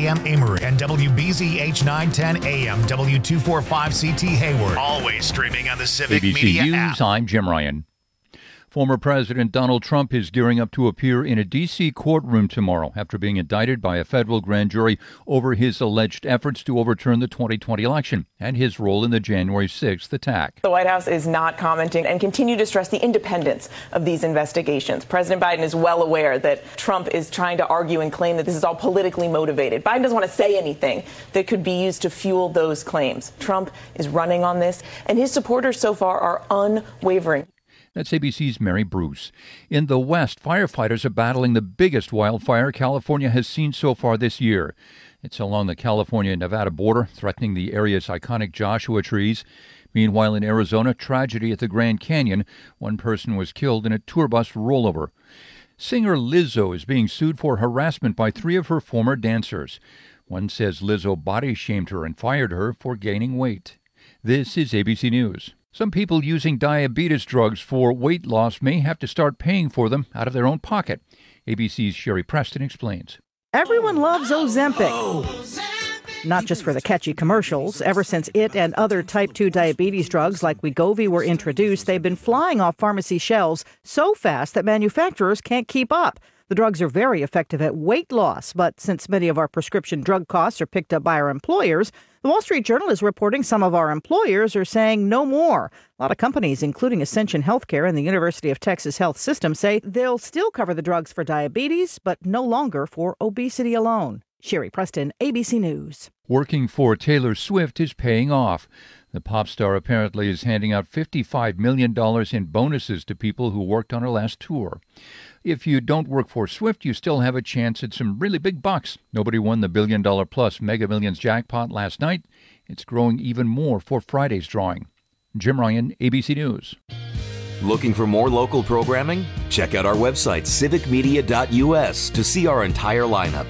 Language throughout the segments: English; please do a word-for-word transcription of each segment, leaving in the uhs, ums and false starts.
A M Amory and W B Z H nine ten A M W two forty-five C T Hayward. Always streaming on the Civic A B C Media News, app. I'm Jim Ryan. Former President Donald Trump is gearing up to appear in a D C courtroom tomorrow after being indicted by a federal grand jury over his alleged efforts to overturn the twenty twenty election and his role in the January sixth attack. The White House is not commenting and continue to stress the independence of these investigations. President Biden is well aware that Trump is trying to argue and claim that this is all politically motivated. Biden doesn't want to say anything that could be used to fuel those claims. Trump is running on this, and his supporters so far are unwavering. That's A B C's Mary Bruce. In the West, firefighters are battling the biggest wildfire California has seen so far this year. It's along the California-Nevada border, threatening the area's iconic Joshua trees. Meanwhile, in Arizona, tragedy at the Grand Canyon. One person was killed in a tour bus rollover. Singer Lizzo is being sued for harassment by three of her former dancers. One says Lizzo body-shamed her and fired her for gaining weight. This is A B C News. Some people using diabetes drugs for weight loss may have to start paying for them out of their own pocket. A B C's Sherry Preston explains. Everyone loves Ozempic. Not just for the catchy commercials. Ever since it and other type two diabetes drugs like Wegovy were introduced, they've been flying off pharmacy shelves so fast that manufacturers can't keep up. The drugs are very effective at weight loss, but since many of our prescription drug costs are picked up by our employers, the Wall Street Journal is reporting some of our employers are saying no more. A lot of companies, including Ascension Healthcare and the University of Texas Health System, say they'll still cover the drugs for diabetes, but no longer for obesity alone. Sherry Preston, A B C News. Working for Taylor Swift is paying off. The pop star apparently is handing out fifty-five million dollars in bonuses to people who worked on her last tour. If you don't work for Swift, you still have a chance at some really big bucks. Nobody won the billion-dollar-plus Mega Millions jackpot last night. It's growing even more for Friday's drawing. Jim Ryan, A B C News. Looking for more local programming? Check out our website, civic media dot U S, to see our entire lineup.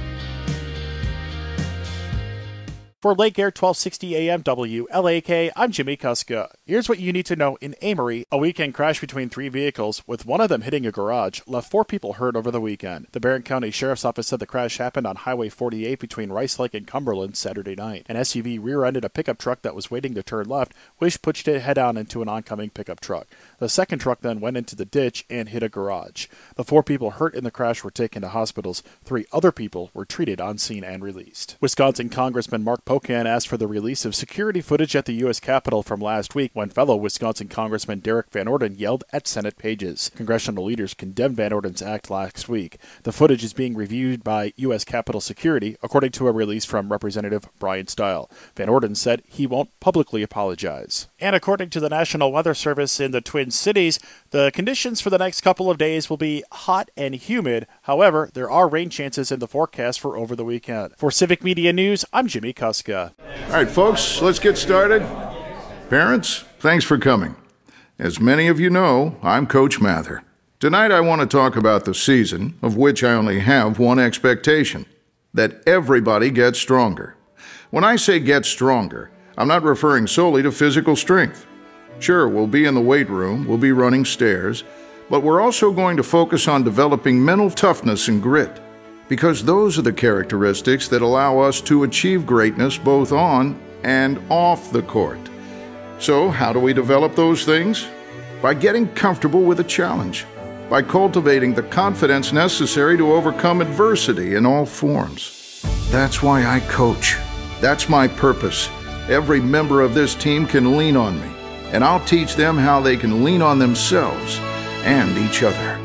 For Lake Air twelve sixty A M W L A K, I'm Jimmy Kuska. Here's what you need to know in Amory. A weekend crash between three vehicles, with one of them hitting a garage, left four people hurt over the weekend. The Barron County Sheriff's Office said the crash happened on Highway forty-eight between Rice Lake and Cumberland Saturday night. An S U V rear-ended a pickup truck that was waiting to turn left, which pushed it head-on into an oncoming pickup truck. The second truck then went into the ditch and hit a garage. The four people hurt in the crash were taken to hospitals. Three other people were treated on scene and released. Wisconsin Congressman Mark Pocan asked for the release of security footage at the U S Capitol from last week when fellow Wisconsin Congressman Derek Van Orden yelled at Senate pages. Congressional leaders condemned Van Orden's act last week. The footage is being reviewed by U S Capitol Security, according to a release from Representative Brian Stile. Van Orden said he won't publicly apologize. And according to the National Weather Service in the Twin Cities, the conditions for the next couple of days will be hot and humid. However, there are rain chances in the forecast for over the weekend. For Civic Media News, I'm Jimmy Kuska. All right, folks, let's get started. Parents, thanks for coming. As many of you know, I'm Coach Mather. Tonight I want to talk about the season, of which I only have one expectation, that everybody gets stronger. When I say get stronger, I'm not referring solely to physical strength. Sure, we'll be in the weight room, we'll be running stairs, but we're also going to focus on developing mental toughness and grit, because those are the characteristics that allow us to achieve greatness both on and off the court. So, how do we develop those things? By getting comfortable with a challenge, by cultivating the confidence necessary to overcome adversity in all forms. That's why I coach. That's my purpose. Every member of this team can lean on me, and I'll teach them how they can lean on themselves and each other.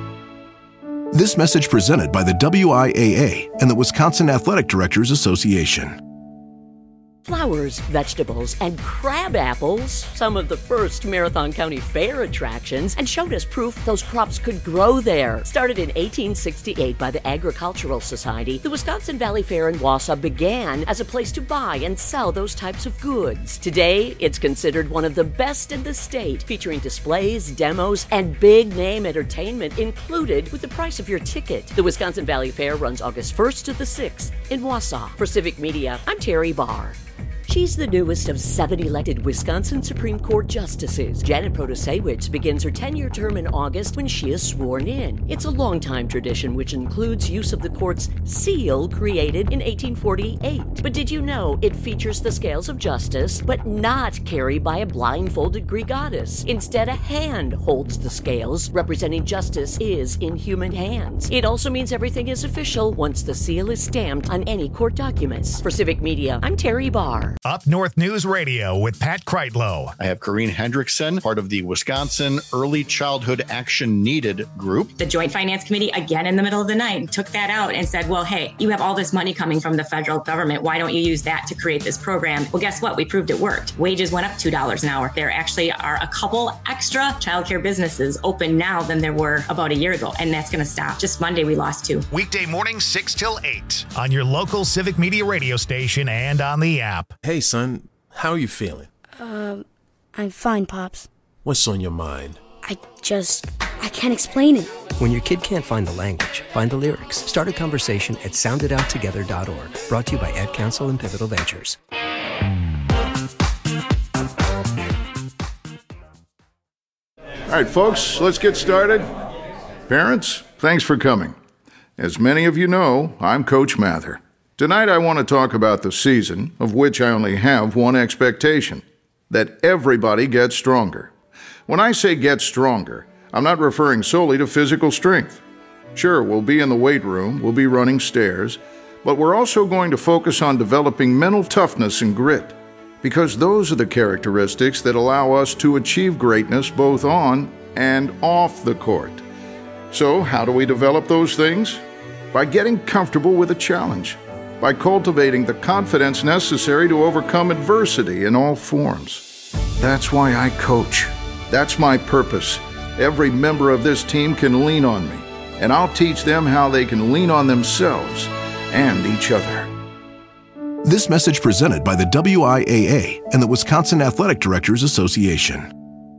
This message presented by the W I A A and the Wisconsin Athletic Directors Association. Flowers, vegetables, and crab apples, some of the first Marathon County Fair attractions, and showed us proof those crops could grow there. Started in eighteen sixty-eight by the Agricultural Society, the Wisconsin Valley Fair in Wausau began as a place to buy and sell those types of goods. Today, it's considered one of the best in the state, featuring displays, demos, and big-name entertainment included with the price of your ticket. The Wisconsin Valley Fair runs August first to the sixth in Wausau. For Civic Media, I'm Terry Barr. She's the newest of seven elected Wisconsin Supreme Court justices. Janet Protasewicz begins her ten-year term in August when she is sworn in. It's a long-time tradition which includes use of the court's seal created in eighteen forty-eight. But did you know it features the scales of justice, but not carried by a blindfolded Greek goddess? Instead, a hand holds the scales, representing justice is in human hands. It also means everything is official once the seal is stamped on any court documents. For Civic Media, I'm Terry Barr. Up North News Radio with Pat Kreitlow. I have Corrine Hendrickson, part of the Wisconsin Early Childhood Action Needed group. The Joint Finance Committee, again in the middle of the night, took that out and said, well, hey, you have all this money coming from the federal government. Why don't you use that to create this program? Well, guess what? We proved it worked. Wages went up two dollars an hour. There actually are a couple extra childcare businesses open now than there were about a year ago, and that's going to stop. Just Monday, we lost two. Weekday mornings, six till eight on your local Civic Media radio station and on the app. Hey, son, how are you feeling? Um, I'm fine, Pops. What's on your mind? I just, I can't explain it. When your kid can't find the language, find the lyrics. Start a conversation at sound it out together dot org. Brought to you by Ad Council and Pivotal Ventures. All right, folks, let's get started. Parents, thanks for coming. As many of you know, I'm Coach Mather. Tonight I want to talk about the season, of which I only have one expectation, that everybody gets stronger. When I say get stronger, I'm not referring solely to physical strength. Sure, we'll be in the weight room, we'll be running stairs, but we're also going to focus on developing mental toughness and grit, because those are the characteristics that allow us to achieve greatness both on and off the court. So, how do we develop those things? By getting comfortable with a challenge, by cultivating the confidence necessary to overcome adversity in all forms. That's why I coach. That's my purpose. Every member of this team can lean on me, and I'll teach them how they can lean on themselves and each other. This message presented by the W I A A and the Wisconsin Athletic Directors Association.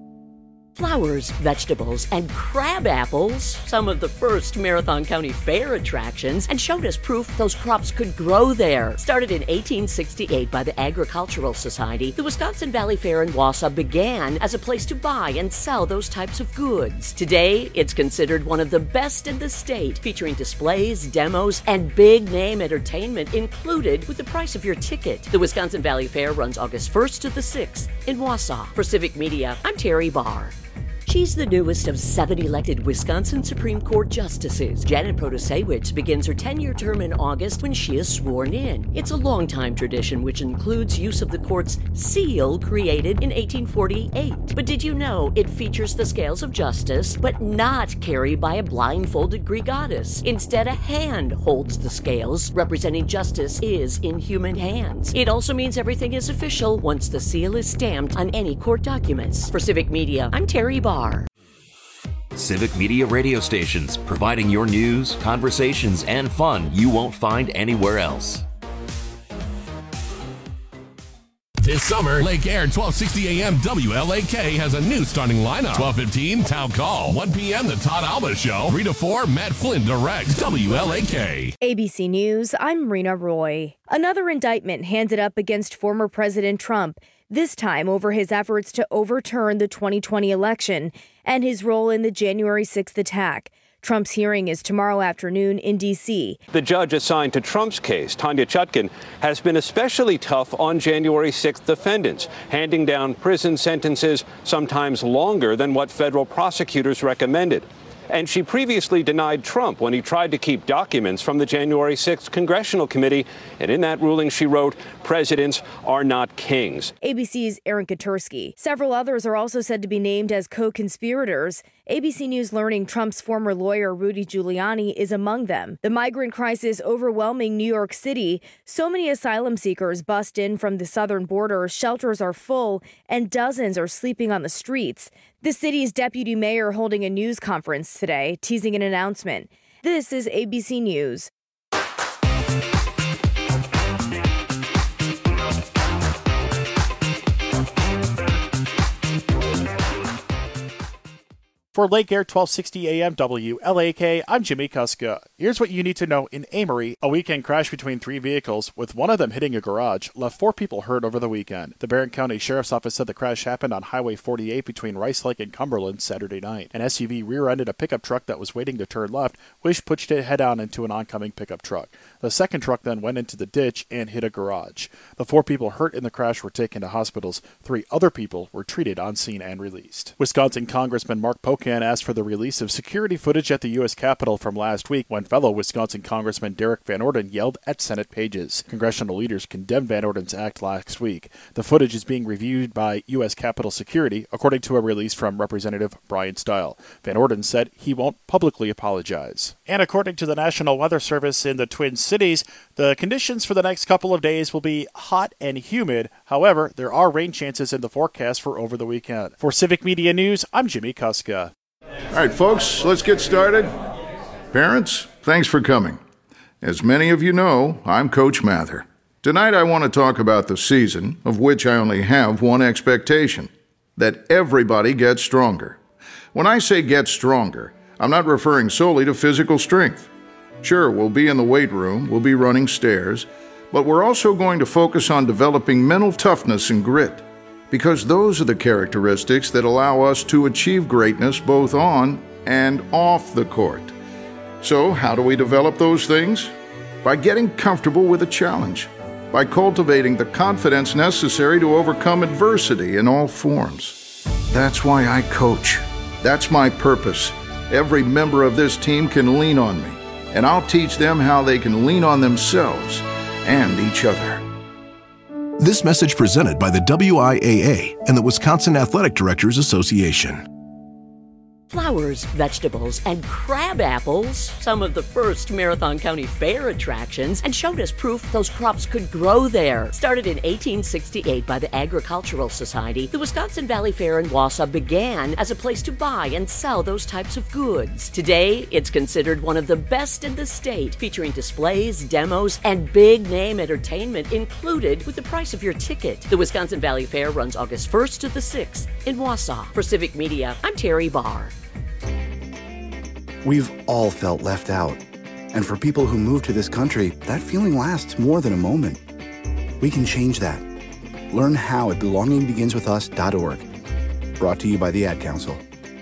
Flowers, vegetables, and crab apples, some of the first Marathon County Fair attractions, and showed us proof those crops could grow there. Started in eighteen sixty-eight by the Agricultural Society, the Wisconsin Valley Fair in Wausau began as a place to buy and sell those types of goods. Today, it's considered one of the best in the state, featuring displays, demos, and big-name entertainment included with the price of your ticket. The Wisconsin Valley Fair runs August first to the sixth in Wausau. For Civic Media, I'm Terry Barr. She's the newest of seven elected Wisconsin Supreme Court justices. Janet Protasewicz begins her ten-year term in August when she is sworn in. It's a long-time tradition which includes use of the court's seal created in eighteen forty-eight. But did you know it features the scales of justice, but not carried by a blindfolded Greek goddess? Instead, a hand holds the scales, representing justice is in human hands. It also means everything is official once the seal is stamped on any court documents. For Civic Media, I'm Terry Barr. Civic Media radio stations, providing your news, conversations, and fun you won't find anywhere else. This summer, Lake Air twelve sixty A M W L A K has a new starting lineup. twelve fifteen, Town Call. one p.m., The Todd Alba Show. three to four, Matt Flynn directs. W L A K. A B C News, I'm Rena Roy. Another indictment handed up against former President Trump, this time over his efforts to overturn the twenty twenty election and his role in the January sixth attack. Trump's hearing is tomorrow afternoon in D C. The judge assigned to Trump's case, Tanya Chutkan, has been especially tough on January sixth defendants, handing down prison sentences sometimes longer than what federal prosecutors recommended. And she previously denied Trump when he tried to keep documents from the January sixth Congressional Committee. And in that ruling, she wrote, "Presidents are not kings." A B C's Aaron Katursky. Several others are also said to be named as co-conspirators. A B C News learning Trump's former lawyer, Rudy Giuliani, is among them. The migrant crisis overwhelming New York City. So many asylum seekers bust in from the southern border. Shelters are full and dozens are sleeping on the streets. The city's deputy mayor holding a news conference today, teasing an announcement. This is A B C News. For Lake Air twelve sixty A M W L A K, I'm Jimmy Kuska. Here's what you need to know in Amory. A weekend crash between three vehicles, with one of them hitting a garage, left four people hurt over the weekend. The Barron County Sheriff's Office said the crash happened on Highway forty-eight between Rice Lake and Cumberland Saturday night. An S U V rear-ended a pickup truck that was waiting to turn left, which pushed it head-on into an oncoming pickup truck. The second truck then went into the ditch and hit a garage. The four people hurt in the crash were taken to hospitals. Three other people were treated on scene and released. Wisconsin Congressman Mark Pocan asked for the release of security footage at the U S Capitol from last week when fellow Wisconsin Congressman Derek Van Orden yelled at Senate pages. Congressional leaders condemned Van Orden's act last week. The footage is being reviewed by U S Capitol Security, according to a release from Representative Brian Stile. Van Orden said he won't publicly apologize. And according to the National Weather Service in the Twin Cities, the conditions for the next couple of days will be hot and humid. However, there are rain chances in the forecast for over the weekend. For Civic Media News, I'm Jimmy Kuska. All right, folks, let's get started. Parents, thanks for coming. As many of you know, I'm Coach Mather. Tonight I want to talk about the season, of which I only have one expectation: that everybody gets stronger. When I say get stronger, I'm not referring solely to physical strength. Sure, we'll be in the weight room, we'll be running stairs, but we're also going to focus on developing mental toughness and grit, because those are the characteristics that allow us to achieve greatness both on and off the court. So, how do we develop those things? By getting comfortable with a challenge, by cultivating the confidence necessary to overcome adversity in all forms. That's why I coach. That's my purpose. Every member of this team can lean on me, and I'll teach them how they can lean on themselves and each other. This message presented by the W I A A and the Wisconsin Athletic Directors Association. Flowers, vegetables, and crab apples, some of the first Marathon County Fair attractions, and showed us proof those crops could grow there. Started in eighteen sixty-eight by the Agricultural Society, the Wisconsin Valley Fair in Wausau began as a place to buy and sell those types of goods. Today, it's considered one of the best in the state, featuring displays, demos, and big-name entertainment included with the price of your ticket. The Wisconsin Valley Fair runs August first to the sixth in Wausau. For Civic Media, I'm Terry Barr. We've all felt left out. And for people who move to this country, that feeling lasts more than a moment. We can change that. Learn how at belonging begins with us dot org. Brought to you by the Ad Council.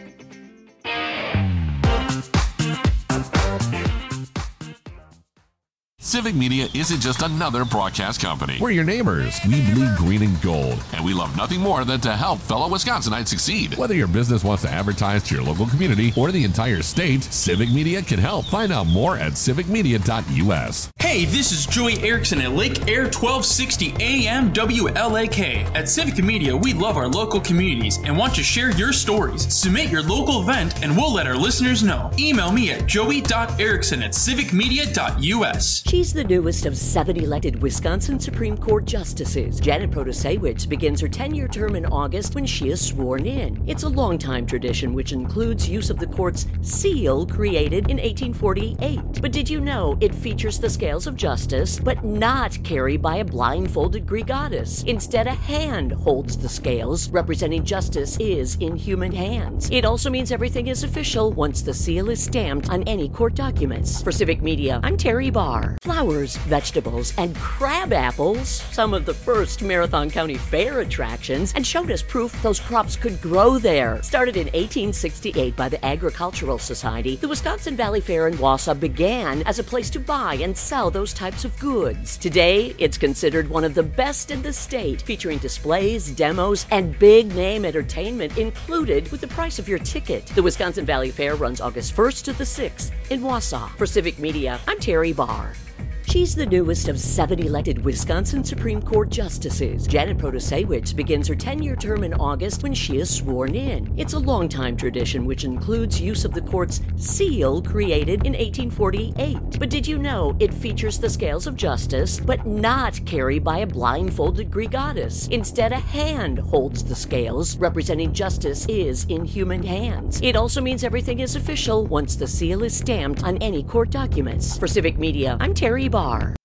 Civic Media isn't just another broadcast company. We're your neighbors. We bleed green and gold, and we love nothing more than to help fellow Wisconsinites succeed. Whether your business wants to advertise to your local community or the entire state, Civic Media can help. Find out more at civic media dot u s. Hey, this is Joey Erickson at Lake Air twelve sixty A M W L A K. At Civic Media, we love our local communities and want to share your stories. Submit your local event and we'll let our listeners know. Email me at joey dot erickson at civic media dot u s. She's the newest of seven elected Wisconsin Supreme Court justices. Janet Protasiewicz begins her ten-year term in August when she is sworn in. It's a long-time tradition which includes use of the court's seal created in eighteen forty-eight. But did you know it features the scales of justice, but not carried by a blindfolded Greek goddess? Instead, a hand holds the scales, representing justice is in human hands. It also means everything is official once the seal is stamped on any court documents. For Civic Media, I'm Terry Barr. Flowers, vegetables, and crab apples, some of the first Marathon County Fair attractions, and showed us proof those crops could grow there. Started in eighteen sixty-eight by the Agricultural Society, the Wisconsin Valley Fair in Wausau began as a place to buy and sell those types of goods. Today, it's considered one of the best in the state, featuring displays, demos, and big-name entertainment included with the price of your ticket. The Wisconsin Valley Fair runs August first to the sixth in Wausau. For Civic Media, I'm Terry Barr. She's the newest of seven elected Wisconsin Supreme Court justices. Janet Protasiewicz begins her ten-year term in August when she is sworn in. It's a long-time tradition which includes use of the court's seal created in eighteen forty-eight. But did you know it features the scales of justice, but not carried by a blindfolded Greek goddess? Instead, a hand holds the scales, representing justice is in human hands. It also means everything is official once the seal is stamped on any court documents. For Civic Media, I'm Terry Barr.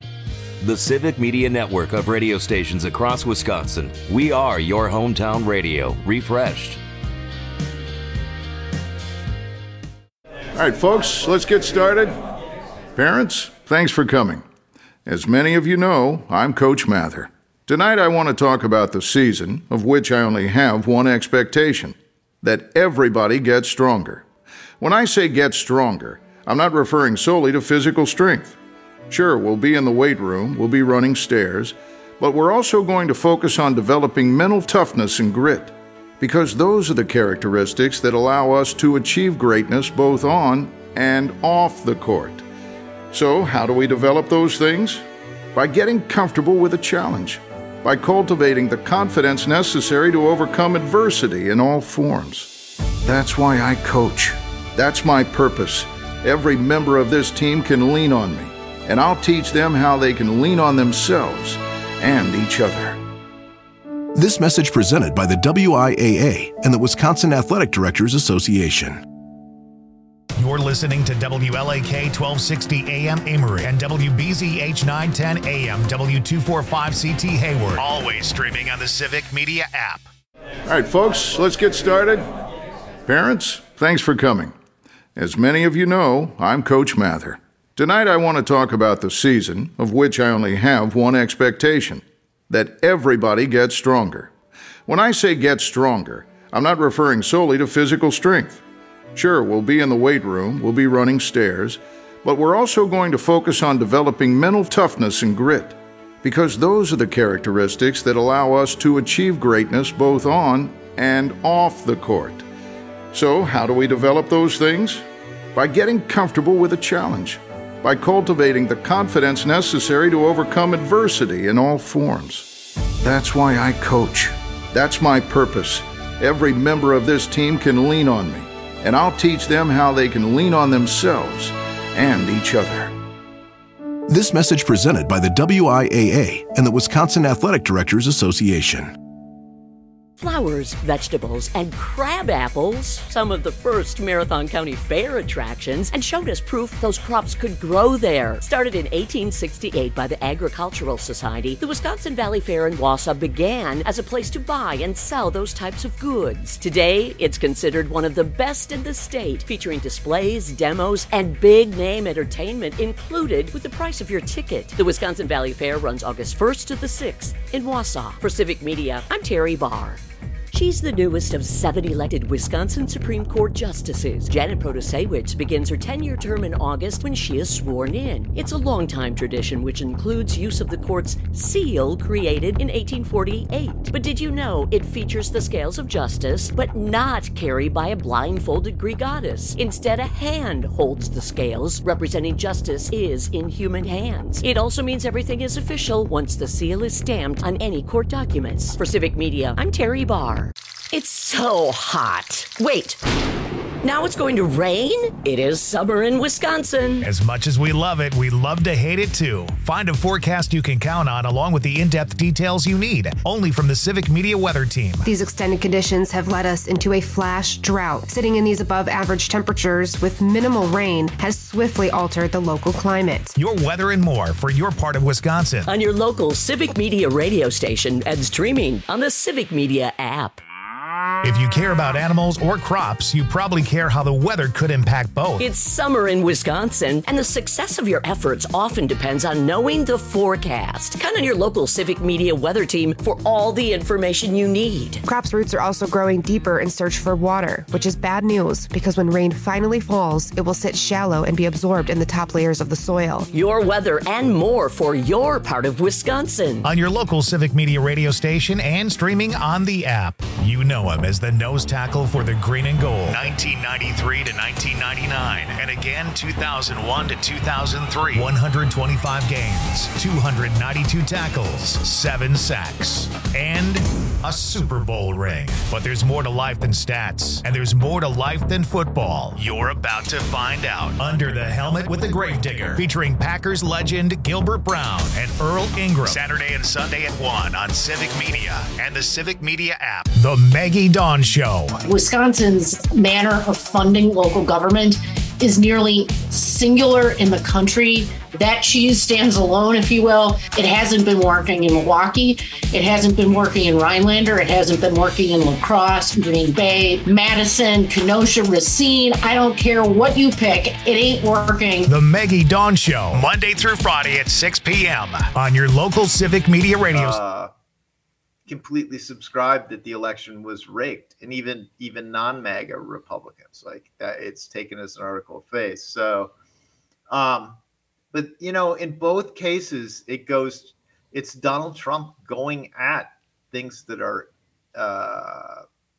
The Civic Media Network of radio stations across Wisconsin. We are your hometown radio, refreshed. All right, folks, let's get started. Parents, thanks for coming. As many of you know, I'm Coach Mather. Tonight I want to talk about the season, of which I only have one expectation: that everybody gets stronger. When I say get stronger, I'm not referring solely to physical strength. Sure, we'll be in the weight room, we'll be running stairs, but we're also going to focus on developing mental toughness and grit, because those are the characteristics that allow us to achieve greatness both on and off the court. So, how do we develop those things? By getting comfortable with a challenge, by cultivating the confidence necessary to overcome adversity in all forms. That's why I coach. That's my purpose. Every member of this team can lean on me, and I'll teach them how they can lean on themselves and each other. This message presented by the W I A A and the Wisconsin Athletic Directors Association. You're listening to W L A K twelve sixty A M Amory and W B Z H nine ten A M W two forty-five C T Hayward. Always streaming on the Civic Media app. All right, folks, let's get started. Parents, thanks for coming. As many of you know, I'm Coach Mather. Tonight I want to talk about the season, of which I only have one expectation: that everybody gets stronger. When I say get stronger, I'm not referring solely to physical strength. Sure, we'll be in the weight room, we'll be running stairs, but we're also going to focus on developing mental toughness and grit, because those are the characteristics that allow us to achieve greatness both on and off the court. So, how do we develop those things? By getting comfortable with a challenge, by cultivating the confidence necessary to overcome adversity in all forms. That's why I coach. That's my purpose. Every member of this team can lean on me, and I'll teach them how they can lean on themselves and each other. This message presented by the W I A A and the Wisconsin Athletic Directors Association. Flowers, vegetables, and crab apples, some of the first Marathon County Fair attractions, and showed us proof those crops could grow there. Started in eighteen sixty-eight by the Agricultural Society, the Wisconsin Valley Fair in Wausau began as a place to buy and sell those types of goods. Today, it's considered one of the best in the state, featuring displays, demos, and big-name entertainment included with the price of your ticket. The Wisconsin Valley Fair runs August first to the sixth in Wausau. For Civic Media, I'm Terry Barr. She's the newest of seven elected Wisconsin Supreme Court justices. Janet Protasiewicz begins her ten-year term in August when she is sworn in. It's a long-time tradition which includes use of the court's seal created in eighteen forty-eight. But did you know it features the scales of justice, but not carried by a blindfolded Greek goddess? Instead, a hand holds the scales, representing justice is in human hands. It also means everything is official once the seal is stamped on any court documents. For Civic Media, I'm Terry Barr. It's so hot. Wait, now it's going to rain? It is summer in Wisconsin. As much as we love it, we love to hate it too. Find a forecast you can count on along with the in-depth details you need, only from the Civic Media Weather Team. These extended conditions have led us into a flash drought. Sitting in these above average temperatures with minimal rain has swiftly altered the local climate. Your weather and more for your part of Wisconsin. On your local Civic Media radio station and streaming on the Civic Media app. If you care about animals or crops, you probably care how the weather could impact both. It's summer in Wisconsin, and the success of your efforts often depends on knowing the forecast. Count on your local Civic Media Weather Team for all the information you need. Crops' roots are also growing deeper in search for water, which is bad news because when rain finally falls, it will sit shallow and be absorbed in the top layers of the soil. Your weather and more for your part of Wisconsin. On your local Civic Media radio station and streaming on the app. You know him as the nose tackle for the green and gold. nineteen ninety-three to nineteen ninety-nine. And again, two thousand one to two thousand three. one hundred twenty-five games, two hundred ninety-two tackles, seven sacks, and a Super Bowl ring. But there's more to life than stats, and there's more to life than football. You're about to find out. Under the Helmet with the Gravedigger, featuring Packers legend Gilbert Brown and Earl Ingram. Saturday and Sunday at one on Civic Media and the Civic Media app. The Maggie Dawn Show. Wisconsin's manner of funding local government is nearly singular in the country. That cheese stands alone, if you will. It hasn't been working in Milwaukee. It hasn't been working in Rhinelander. It hasn't been working in La Crosse, Green Bay, Madison, Kenosha, Racine. I don't care what you pick. It ain't working. The Maggie Dawn Show, Monday through Friday at six p.m. on your local Civic Media Radio. Uh, completely subscribed that the election was rigged, and even even non-MAGA Republicans, like uh, it's taken as an article of faith. So, um, but you know, in both cases, it goes. It's Donald Trump going at things that are uh,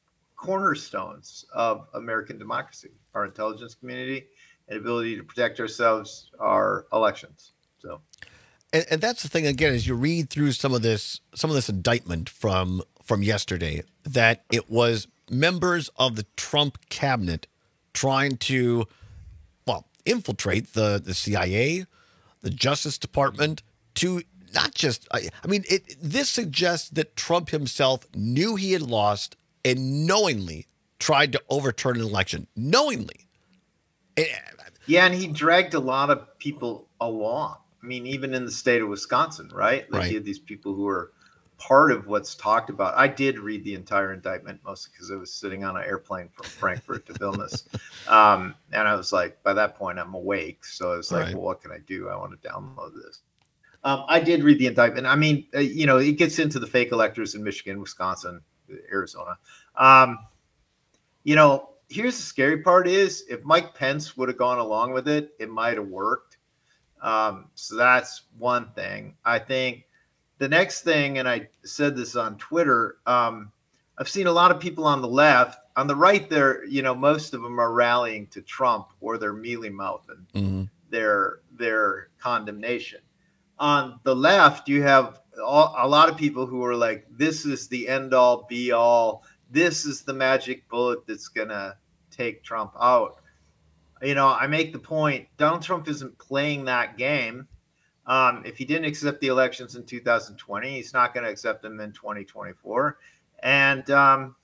cornerstones of American democracy: our intelligence community, and ability to protect ourselves, our elections. So. And, and that's the thing, again, as you read through some of this, some of this indictment from from yesterday, that it was members of the Trump cabinet trying to, well, infiltrate the, the C I A, the Justice Department, to not just, I, I mean, it, this suggests that Trump himself knew he had lost and knowingly tried to overturn an election, knowingly. It, yeah, and he dragged a lot of people along. I mean, even in the state of Wisconsin, right? Like right. you had these people who were part of what's talked about. I did read the entire indictment, mostly because I was sitting on an airplane from Frankfurt to Vilnius. Um, and I was like, by that point, I'm awake. So I was like, right. well, what can I do? I want to download this. Um, I did read the indictment. I mean, uh, you know, it gets into the fake electors in Michigan, Wisconsin, Arizona. Um, you know, here's the scary part is if Mike Pence would have gone along with it, it might have worked. Um, so that's one thing. I think the next thing, and I said this on Twitter, um, I've seen a lot of people on the left. On the right there, you know, most of them are rallying to Trump or they're mealy-mouthing mm-hmm. their, their condemnation. On the left, you have all, a lot of people who are like, this is the end-all, be-all. This is the magic bullet that's going to take Trump out. You know, I make the point, Donald Trump isn't playing that game. Um, if he didn't accept the elections in two thousand twenty, he's not going to accept them in twenty twenty-four. And um,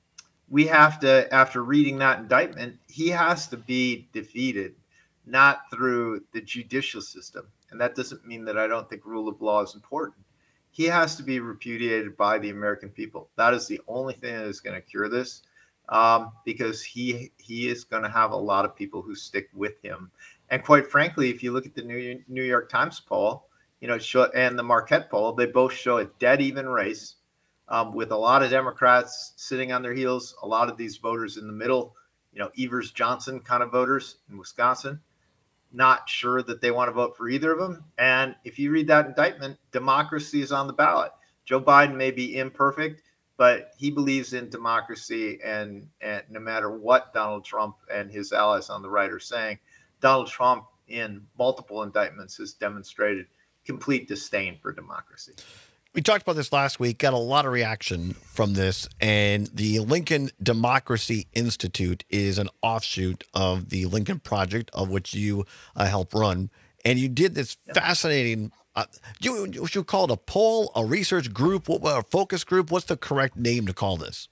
we have to, after reading that indictment, he has to be defeated, not through the judicial system. And that doesn't mean that I don't think rule of law is important. He has to be repudiated by the American people. That is the only thing that is going to cure this. Um, because he he is going to have a lot of people who stick with him. And quite frankly, if you look at the New, New York Times poll, you know, show, and the Marquette poll, they both show a dead even race um, with a lot of Democrats sitting on their heels, a lot of these voters in the middle, you know, Evers Johnson kind of voters in Wisconsin, not sure that they want to vote for either of them. And if you read that indictment, democracy is on the ballot. Joe Biden may be imperfect, but he believes in democracy, and, and no matter what Donald Trump and his allies on the right are saying, Donald Trump in multiple indictments has demonstrated complete disdain for democracy. We talked about this last week, got a lot of reaction from this, and the Lincoln Democracy Institute is an offshoot of the Lincoln Project, of which you uh, help run. And you did this yep. fascinating Uh, you, you should call it a poll, a research group, what, a focus group. What's the correct name to call this?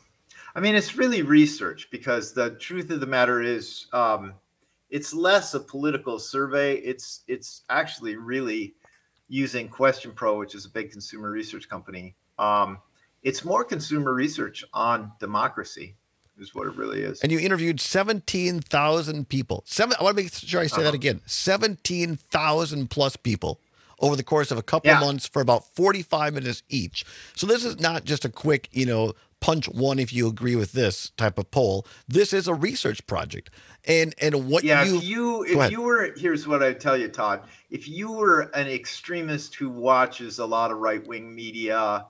I mean, it's really research, because the truth of the matter is um, it's less a political survey. It's it's actually really using Question Pro, which is a big consumer research company. Um, it's more consumer research on democracy is what it really is. And you interviewed seventeen thousand people. Seven, I want to make sure I say uh-huh. that again. seventeen thousand plus people over the course of a couple yeah. of months for about forty-five minutes each. So this is not just a quick, you know, punch one if you agree with this type of poll. This is a research project. And and what yeah, you if you if you were here's what I tell you, Todd. If you were an extremist who watches a lot of right-wing media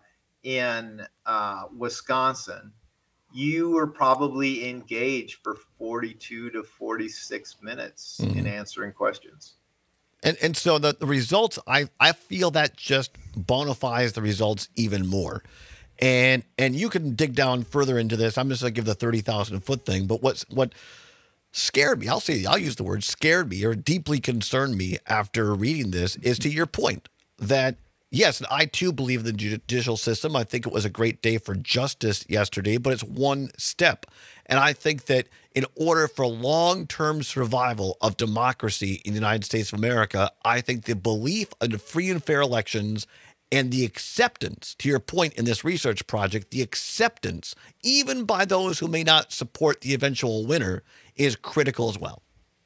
in uh, Wisconsin, you were probably engaged for forty-two to forty-six minutes mm-hmm. in answering questions. And and so the, the results, I, I feel that just bona fides the results even more. And and you can dig down further into this. I'm just going to give the thirty thousand foot thing. But what's what scared me, I'll say, I'll use the word scared me or deeply concerned me after reading this is to your point that yes, and I too believe in the judicial system. I think it was a great day for justice yesterday, but it's one step. And I think that in order for long-term survival of democracy in the United States of America, I think the belief in free and fair elections and the acceptance, to your point in this research project, the acceptance, even by those who may not support the eventual winner, is critical as well.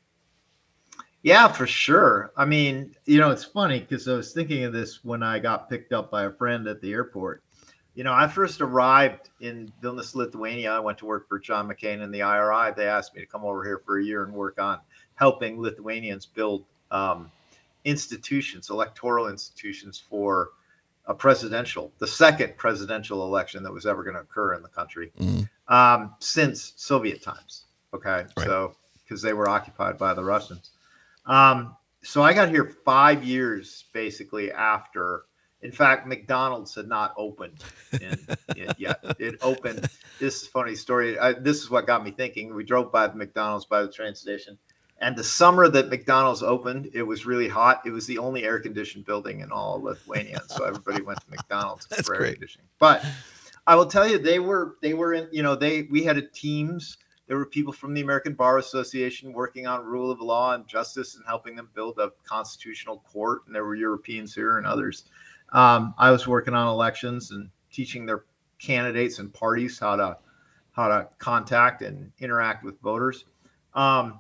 Yeah, for sure. I mean, you know, it's funny because I was thinking of this when I got picked up by a friend at the airport. You know, I first arrived in Vilnius, Lithuania. I went to work for John McCain and the I R I. They asked me to come over here for a year and work on helping Lithuanians build um, institutions, electoral institutions for a presidential, the second presidential election that was ever going to occur in the country mm. um, since Soviet times. Okay. Right. So, because they were occupied by the Russians. Um, so I got here five years basically after, in fact, McDonald's had not opened in, in, yet. It opened. This is a funny story. I, this is what got me thinking. We drove by the McDonald's by the train station. And the summer that McDonald's opened, it was really hot. It was the only air-conditioned building in all of Lithuania. So everybody went to McDonald's That's for great. air conditioning. But I will tell you, they were they were in, you know, they we had a teams. There were people from the American Bar Association working on rule of law and justice and helping them build a constitutional court. And there were Europeans here and others. Um, I was working on elections and teaching their candidates and parties how to how to contact and interact with voters. Um,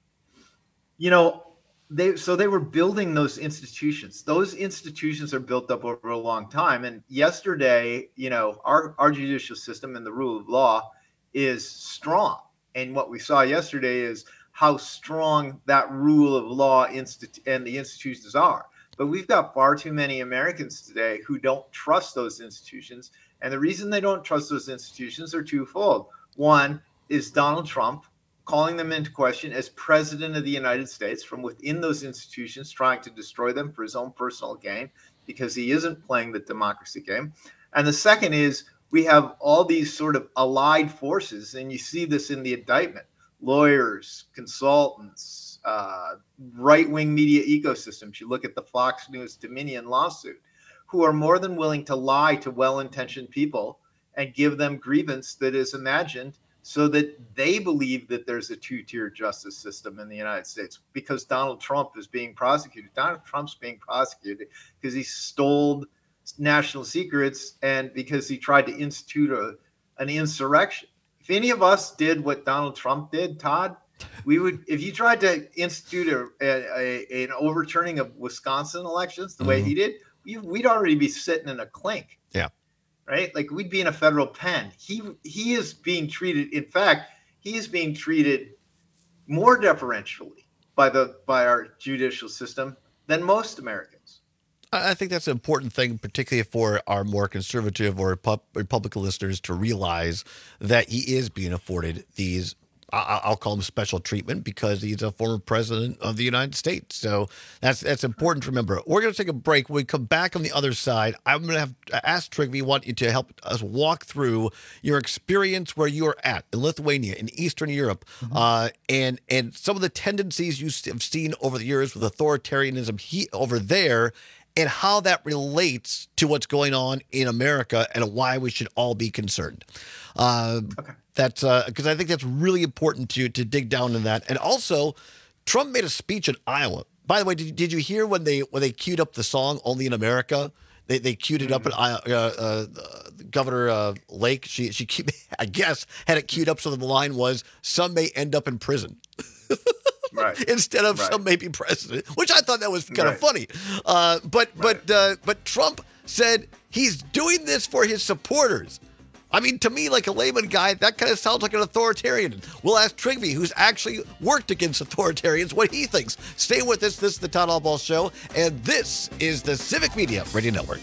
You know, they so they were building those institutions. Those institutions are built up over a long time. And yesterday, you know, our, our judicial system and the rule of law is strong. And what we saw yesterday is how strong that rule of law institu- and the institutions are. But we've got far too many Americans today who don't trust those institutions. And the reason they don't trust those institutions are twofold. One is Donald Trump calling them into question as president of the United States from within those institutions, trying to destroy them for his own personal gain because he isn't playing the democracy game. And the second is we have all these sort of allied forces, and you see this in the indictment, lawyers, consultants, uh, right-wing media ecosystems. You look at the Fox News Dominion lawsuit, who are more than willing to lie to well-intentioned people and give them grievance that is imagined so that they believe that there's a two-tier justice system in the United States because Donald Trump is being prosecuted. Donald Trump's being prosecuted because he stole national secrets and because he tried to institute a, an insurrection. If any of us did what Donald Trump did, Todd, we would, if you tried to institute a, a, a, an overturning of Wisconsin elections the mm-hmm. way he did, we, we'd already be sitting in a clink. Yeah. Right? Like we'd be in a federal pen. He he is being treated. In fact, he is being treated more deferentially by the by our judicial system than most Americans. I think that's an important thing, particularly for our more conservative or Republican listeners to realize that he is being afforded these, I'll call them special treatment because he's a former president of the United States. So that's that's important to remember. We're going to take a break. When we come back on the other side, I'm going to have to ask Trygve, want you to help us walk through your experience where you are at in Lithuania, in Eastern Europe, mm-hmm. uh, and and some of the tendencies you have seen over the years with authoritarianism he, over there, and how that relates to what's going on in America and why we should all be concerned. Uh, okay. That's because uh, I think that's really important to to dig down in that. And also, Trump made a speech in Iowa. By the way, did, did you hear when they when they queued up the song "Only in America"? They they queued it up in Iowa. Uh, uh, Governor uh, Lake, she she I guess had it queued up so that the line was "Some may end up in prison." Right. Instead of right. some may be president, which I thought that was kind right. of funny. Uh, but right. but uh, but Trump said he's doing this for his supporters. I mean, to me, like a layman guy, that kind of sounds like an authoritarian. We'll ask Trygve, who's actually worked against authoritarians, what he thinks. Stay with us. This is the Todd Albaugh Show, and this is the Civic Media Radio Network.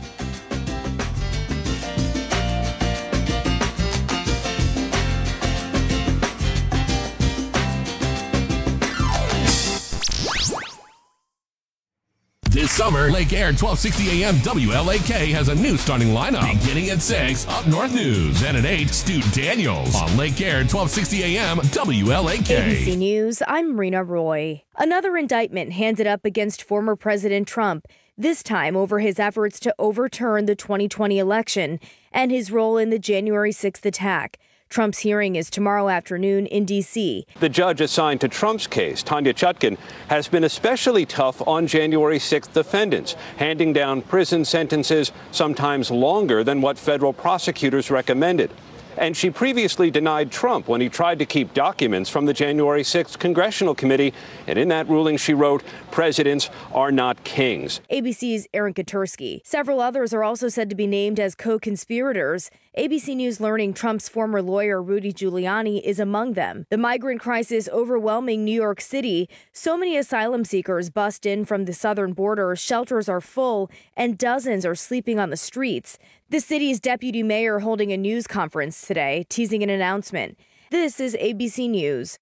This summer, Lake Air twelve sixty A M W L A K has a new starting lineup. Beginning at six, Up North News. And at eight, Stu Daniels on Lake Air twelve sixty A M W L A K. A B C News, I'm Rena Roy. Another indictment handed up against former President Trump. this time over his efforts to overturn the twenty twenty election and his role in the January sixth attack. Trump's hearing is tomorrow afternoon in D C. The judge assigned to Trump's case, Tanya Chutkan, has been especially tough on January sixth defendants, handing down prison sentences sometimes longer than what federal prosecutors recommended. And she previously denied Trump when he tried to keep documents from the January sixth Congressional Committee. And in that ruling, she wrote, "Presidents are not kings." A B C's Aaron Katursky. Several others are also said to be named as co-conspirators. A B C News learning Trump's former lawyer, Rudy Giuliani, is among them. The migrant crisis overwhelming New York City. So many asylum seekers bust in from the southern border. Shelters are full and dozens are sleeping on the streets. The city's deputy mayor holding a news conference today, teasing an announcement. This is A B C News.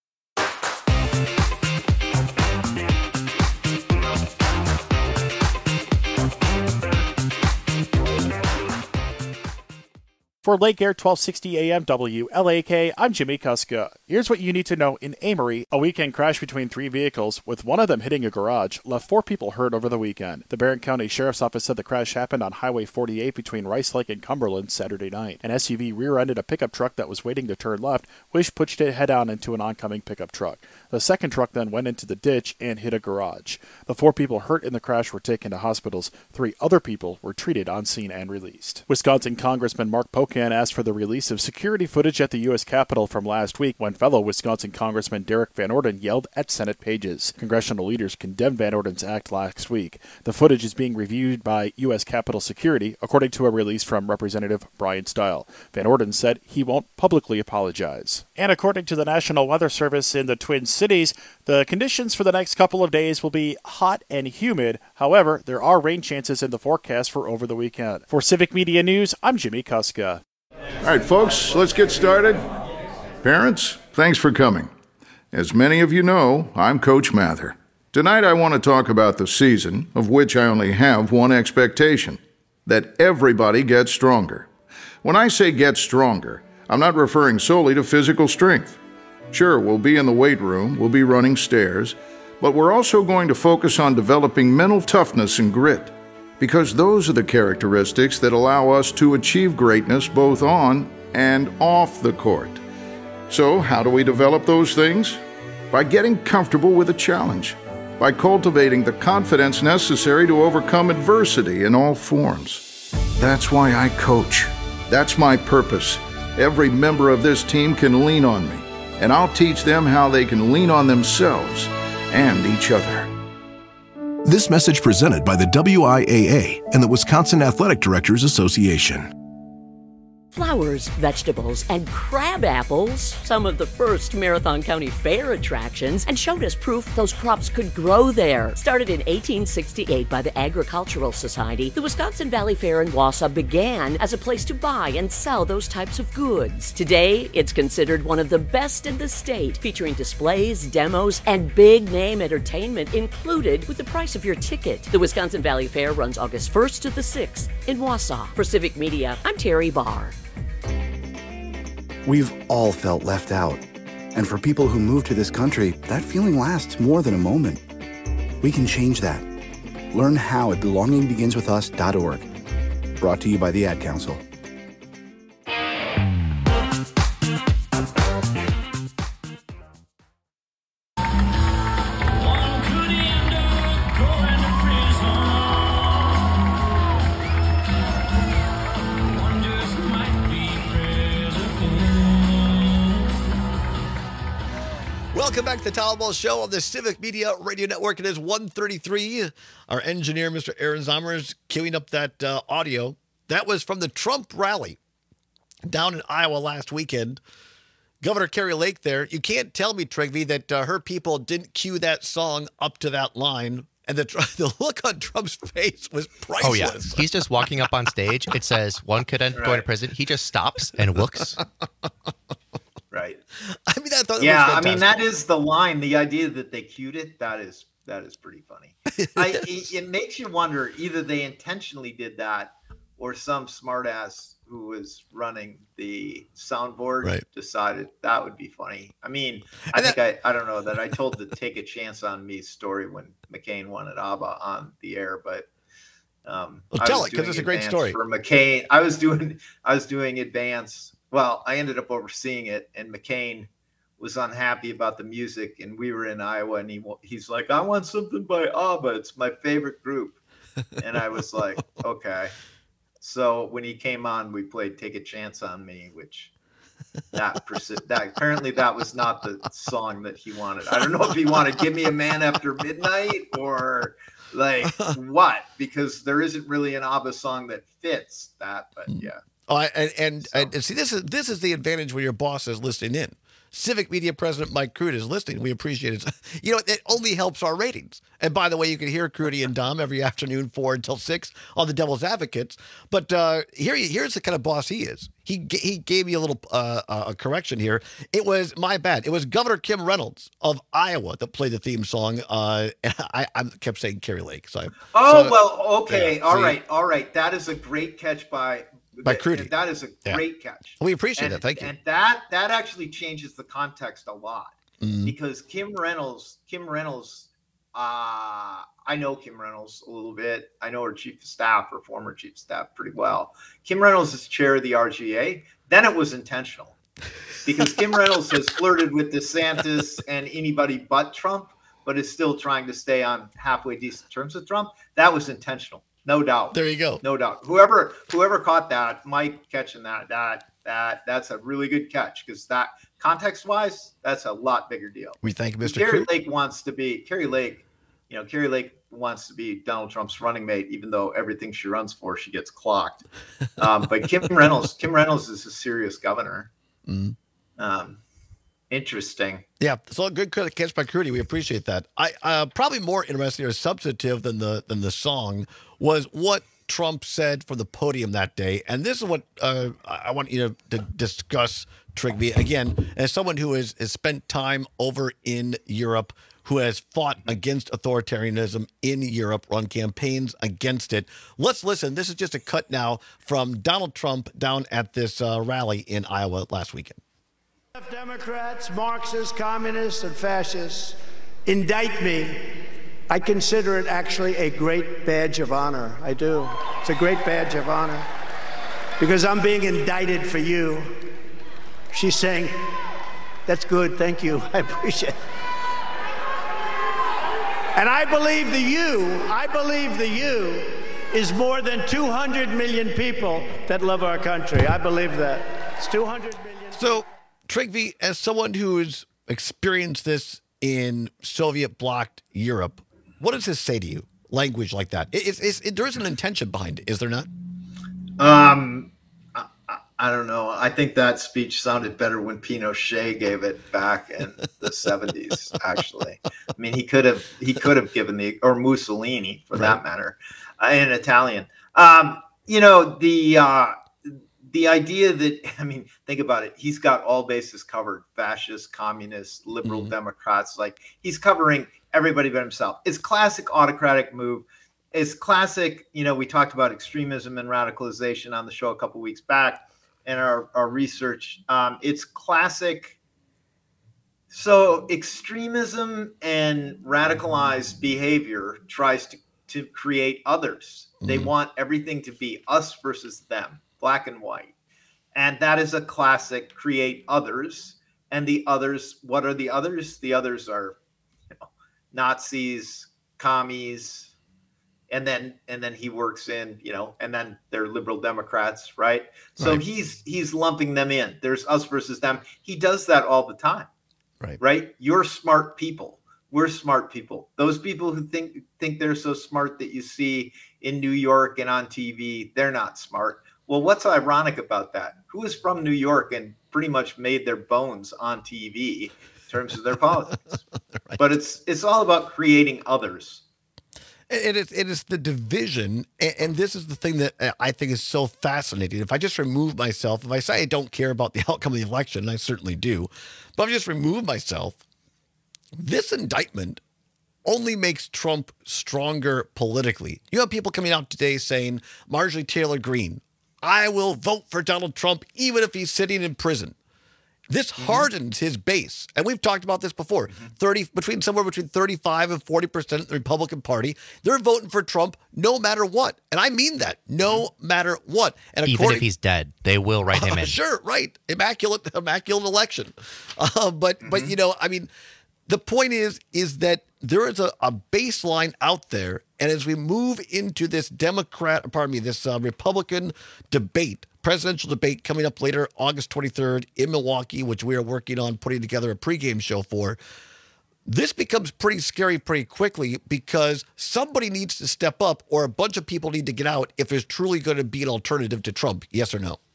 For Lake Air twelve sixty A M W L A K, I'm Jimmy Kuska. Here's what you need to know in Amory. A weekend crash between three vehicles, with one of them hitting a garage, left four people hurt over the weekend. The Barron County Sheriff's Office said the crash happened on Highway forty-eight between Rice Lake and Cumberland Saturday night. An S U V rear-ended a pickup truck that was waiting to turn left, which pushed it head-on into an oncoming pickup truck. The second truck then went into the ditch and hit a garage. The four people hurt in the crash were taken to hospitals. Three other people were treated on scene and released. Wisconsin Congressman Mark Pocan asked for the release of security footage at the U S Capitol from last week when fellow Wisconsin Congressman Derek Van Orden yelled at Senate pages. Congressional leaders condemned Van Orden's act last week. The footage is being reviewed by U S Capitol Security, according to a release from Representative Brian Stile. Van Orden said he won't publicly apologize. And according to the National Weather Service in the Twin Cities, the conditions for the next couple of days will be hot and humid. However, there are rain chances in the forecast for over the weekend. For Civic Media News, I'm Jimmy Kuska. All right, folks, let's get started. Parents, thanks for coming. As many of you know, I'm Coach Mather. Tonight I want to talk about the season, of which I only have one expectation: that everybody gets stronger. When I say get stronger, I'm not referring solely to physical strength. Sure, we'll be in the weight room, we'll be running stairs, but we're also going to focus on developing mental toughness and grit, because those are the characteristics that allow us to achieve greatness both on and off the court. So, how do we develop those things? By getting comfortable with a challenge, by cultivating the confidence necessary to overcome adversity in all forms. That's why I coach. That's my purpose. Every member of this team can lean on me, and I'll teach them how they can lean on themselves and each other. This message presented by the W I A A and the Wisconsin Athletic Directors Association. Flowers, vegetables, and crab apples, some of the first Marathon County Fair attractions, and showed us proof those crops could grow there. Started in eighteen sixty-eight by the Agricultural Society, the Wisconsin Valley Fair in Wausau began as a place to buy and sell those types of goods. Today, it's considered one of the best in the state, featuring displays, demos, and big-name entertainment included with the price of your ticket. The Wisconsin Valley Fair runs August first to the sixth in Wausau. For Civic Media, I'm Terry Barr. We've all felt left out. And for people who move to this country, that feeling lasts more than a moment. We can change that. Learn how at belonging begins with us dot org. Brought to you by the Ad Council. Welcome back to the Town Hall Show on the Civic Media Radio Network. It is one thirty-three. Our engineer, Mister Aaron Zomer, is queuing up that uh, audio. That was from the Trump rally down in Iowa last weekend. Governor Kari Lake there. You can't tell me, Trigby, that uh, her people didn't cue that song up to that line. And the the look on Trump's face was priceless. Oh, yeah. He's just walking up on stage. It says, one could end up going to prison. He just stops and looks. Right. I mean, I thought yeah, that was I mean, that is the line. The idea that they cued it, that is that is pretty funny. I, it, it makes you wonder, either they intentionally did that or some smartass who was running the soundboard right. decided that would be funny. I mean, I think I, I don't know that I told the Take a Chance on Me story when McCain won at ABBA on the air, but Um, Well, I tell was it, 'cause doing it's a great advance story. for McCain. I was doing I was doing advance. Well, I ended up overseeing it, and McCain was unhappy about the music, and we were in Iowa, and he wa- he's like, I want something by ABBA. It's my favorite group. And I was like, okay. So when he came on, we played Take a Chance on Me, which that, persi- that apparently that was not the song that he wanted. I don't know if he wanted Give Me a Man After Midnight or like what, because there isn't really an ABBA song that fits that, but yeah. Oh, I- and and, and see, this is this is the advantage when your boss is listening in. Civic Media President Mike Crude is listening. We appreciate it. You know, it only helps our ratings. And by the way, you can hear Crudy and Dom every afternoon, four until six, on the Devil's Advocates. But uh, here, here's the kind of boss he is. He g- he gave me a little uh, uh, correction here. It was my bad. It was Governor Kim Reynolds of Iowa that played the theme song. Uh, and I, I kept saying Kerry Lake. So I, Oh, so, well, okay. yeah, all see? right. All right. That is a great catch by By that- Crudy. That is a Yeah. great catch. We appreciate and, that. Thank you. And that that actually changes the context a lot Mhm. because Kim Reynolds, Kim Reynolds, uh, I know Kim Reynolds a little bit. I know her chief of staff, her former chief of staff, pretty well. Kim Reynolds is chair of the R G A. Then it was intentional because Kim Reynolds has flirted with DeSantis and anybody but Trump, but is still trying to stay on halfway decent terms with Trump. That was intentional. No doubt. There you go. No doubt. Whoever whoever caught that, Mike catching that, that that that's a really good catch because that context wise, that's a lot bigger deal. We thank Mister Kerry Crude. Lake wants to be Kerry Lake. You know, Kerry Lake wants to be Donald Trump's running mate, even though everything she runs for, she gets clocked. Um, but Kim Reynolds, Kim Reynolds is a serious governor. Mhm. Um, interesting. Yeah, so good catch by Crudy. We appreciate that. I uh, probably more interesting or substantive than the than the song was what Trump said from the podium that day, and this is what uh, I want you to, to discuss, Trigby, again as someone who has, has spent time over in Europe, who has fought against authoritarianism in Europe, run campaigns against it. Let's listen. This is just a cut now from Donald Trump down at this uh, rally in Iowa last weekend. Democrats, Marxists, communists, and fascists indict me, I consider it actually a great badge of honor. I do. It's a great badge of honor because I'm being indicted for you. She's saying, that's good, thank you, I appreciate it. And I believe the you, I believe the you is more than two hundred million people that love our country. I believe that. It's two hundred million. So, Trigby, as someone who's experienced this in Soviet blocked Europe, what does this say to you? Language like that. It, it's it's it, there is an intention behind it, is there not? Um, I, I- I don't know. I think that speech sounded better when Pinochet gave it back in the seventies. Actually, I mean, he could have he could have given the or Mussolini for that matter, uh, in Italian. Um, you know the uh, the idea that I mean, think about it. He's got all bases covered: fascists, communists, liberal Democrats. Like he's covering everybody but himself. It's classic autocratic move. It's classic. You know, we talked about extremism and radicalization on the show a couple weeks back. And our, our research, um, it's classic. So extremism and radicalized behavior tries to, to create others. They want everything to be us versus them, black and white. And that is a classic create others. And the others, what are the others? The others are, you know, Nazis, commies, and then and then he works in, you know, and then they're liberal Democrats, right? So Right. he's he's lumping them in. There's us versus them. He does that all the time. Right. Right? You're smart people. We're smart people. Those people who think think they're so smart that you see in New York and on T V, they're not smart. Well, what's ironic about that? Who is from New York and pretty much made their bones on T V in terms of their politics? But it's it's all about creating others. It is, it is the division, and, and this is the thing that I think is so fascinating. If I just remove myself, if I say I don't care about the outcome of the election, and I certainly do, but if I just remove myself, this indictment only makes Trump stronger politically. You have people coming out today saying, Marjorie Taylor Greene, I will vote for Donald Trump even if he's sitting in prison. This mm-hmm. hardens his base. And we've talked about this before. Mm-hmm. thirty between somewhere between thirty-five and forty percent of the Republican Party, they're voting for Trump no matter what. And I mean that. No mm-hmm. matter what. And even if he's dead, they will write him uh, in. Sure, right. Immaculate immaculate election. Uh, but Mm-hmm. but you know, I mean, the point is is that there is a, a baseline out there, and as we move into this Democrat, pardon me, this uh, Republican debate, presidential debate coming up later, August twenty-third in Milwaukee, which we are working on putting together a pregame show for, this becomes pretty scary pretty quickly because somebody needs to step up or a bunch of people need to get out if there's truly going to be an alternative to Trump. Yes or no?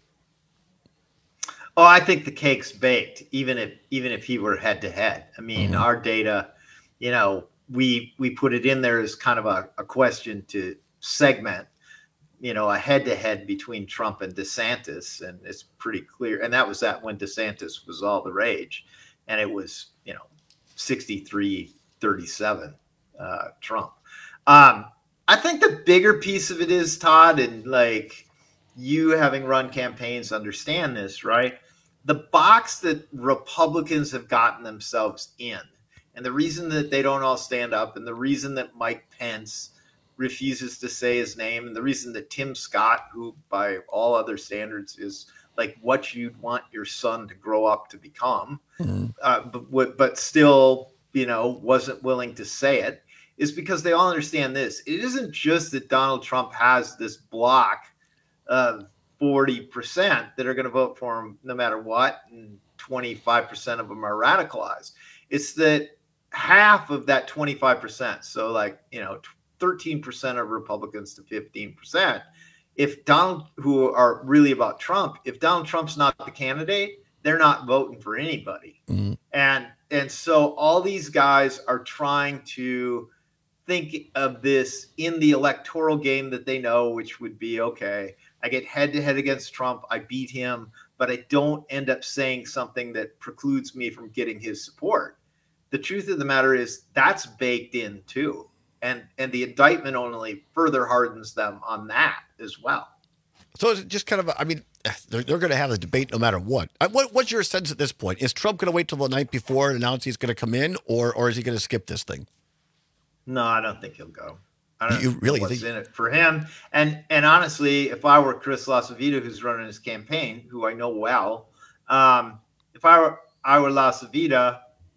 Oh, I think the cake's baked, even if even if he were head to head. I mean, mm-hmm. our data, you know, we we put it in there as kind of a, a question to segment, you know, a head to head between Trump and DeSantis, and it's pretty clear. And that was that when DeSantis was all the rage, and it was, you know, sixty-three thirty-seven uh, Trump. Um, I think the bigger piece of it is, Todd, and like you having run campaigns understand this, right? The box that Republicans have gotten themselves in, and the reason that they don't all stand up, and the reason that Mike Pence refuses to say his name, and the reason that Tim Scott, who by all other standards is like what you'd want your son to grow up to become, mm-hmm. uh, but, but still, you know, wasn't willing to say it, is because they all understand this. It isn't just that Donald Trump has this block of forty percent that are going to vote for him no matter what, and twenty-five percent of them are radicalized. It's that half of that twenty-five percent, so like, you know, thirteen percent of Republicans to fifteen percent, if Donald, who are really about Trump, if Donald Trump's not the candidate, they're not voting for anybody. Mm-hmm. And and so all these guys are trying to think of this in the electoral game that they know, which would be, okay, I get head to head against Trump, I beat him, but I don't end up saying something that precludes me from getting his support. The truth of the matter is that's baked in too. And and the indictment only further hardens them on that as well. So it's just kind of, I mean, they're, they're going to have a debate no matter what. what. What's your sense at this point? Is Trump going to wait till the night before and announce he's going to come in, or or is he going to skip this thing? No, I don't think he'll go. I don't you know really what's think... in it for him. And and honestly, if I were Chris LaCivita, who's running his campaign, who I know well, um, if I were I were LaCivita,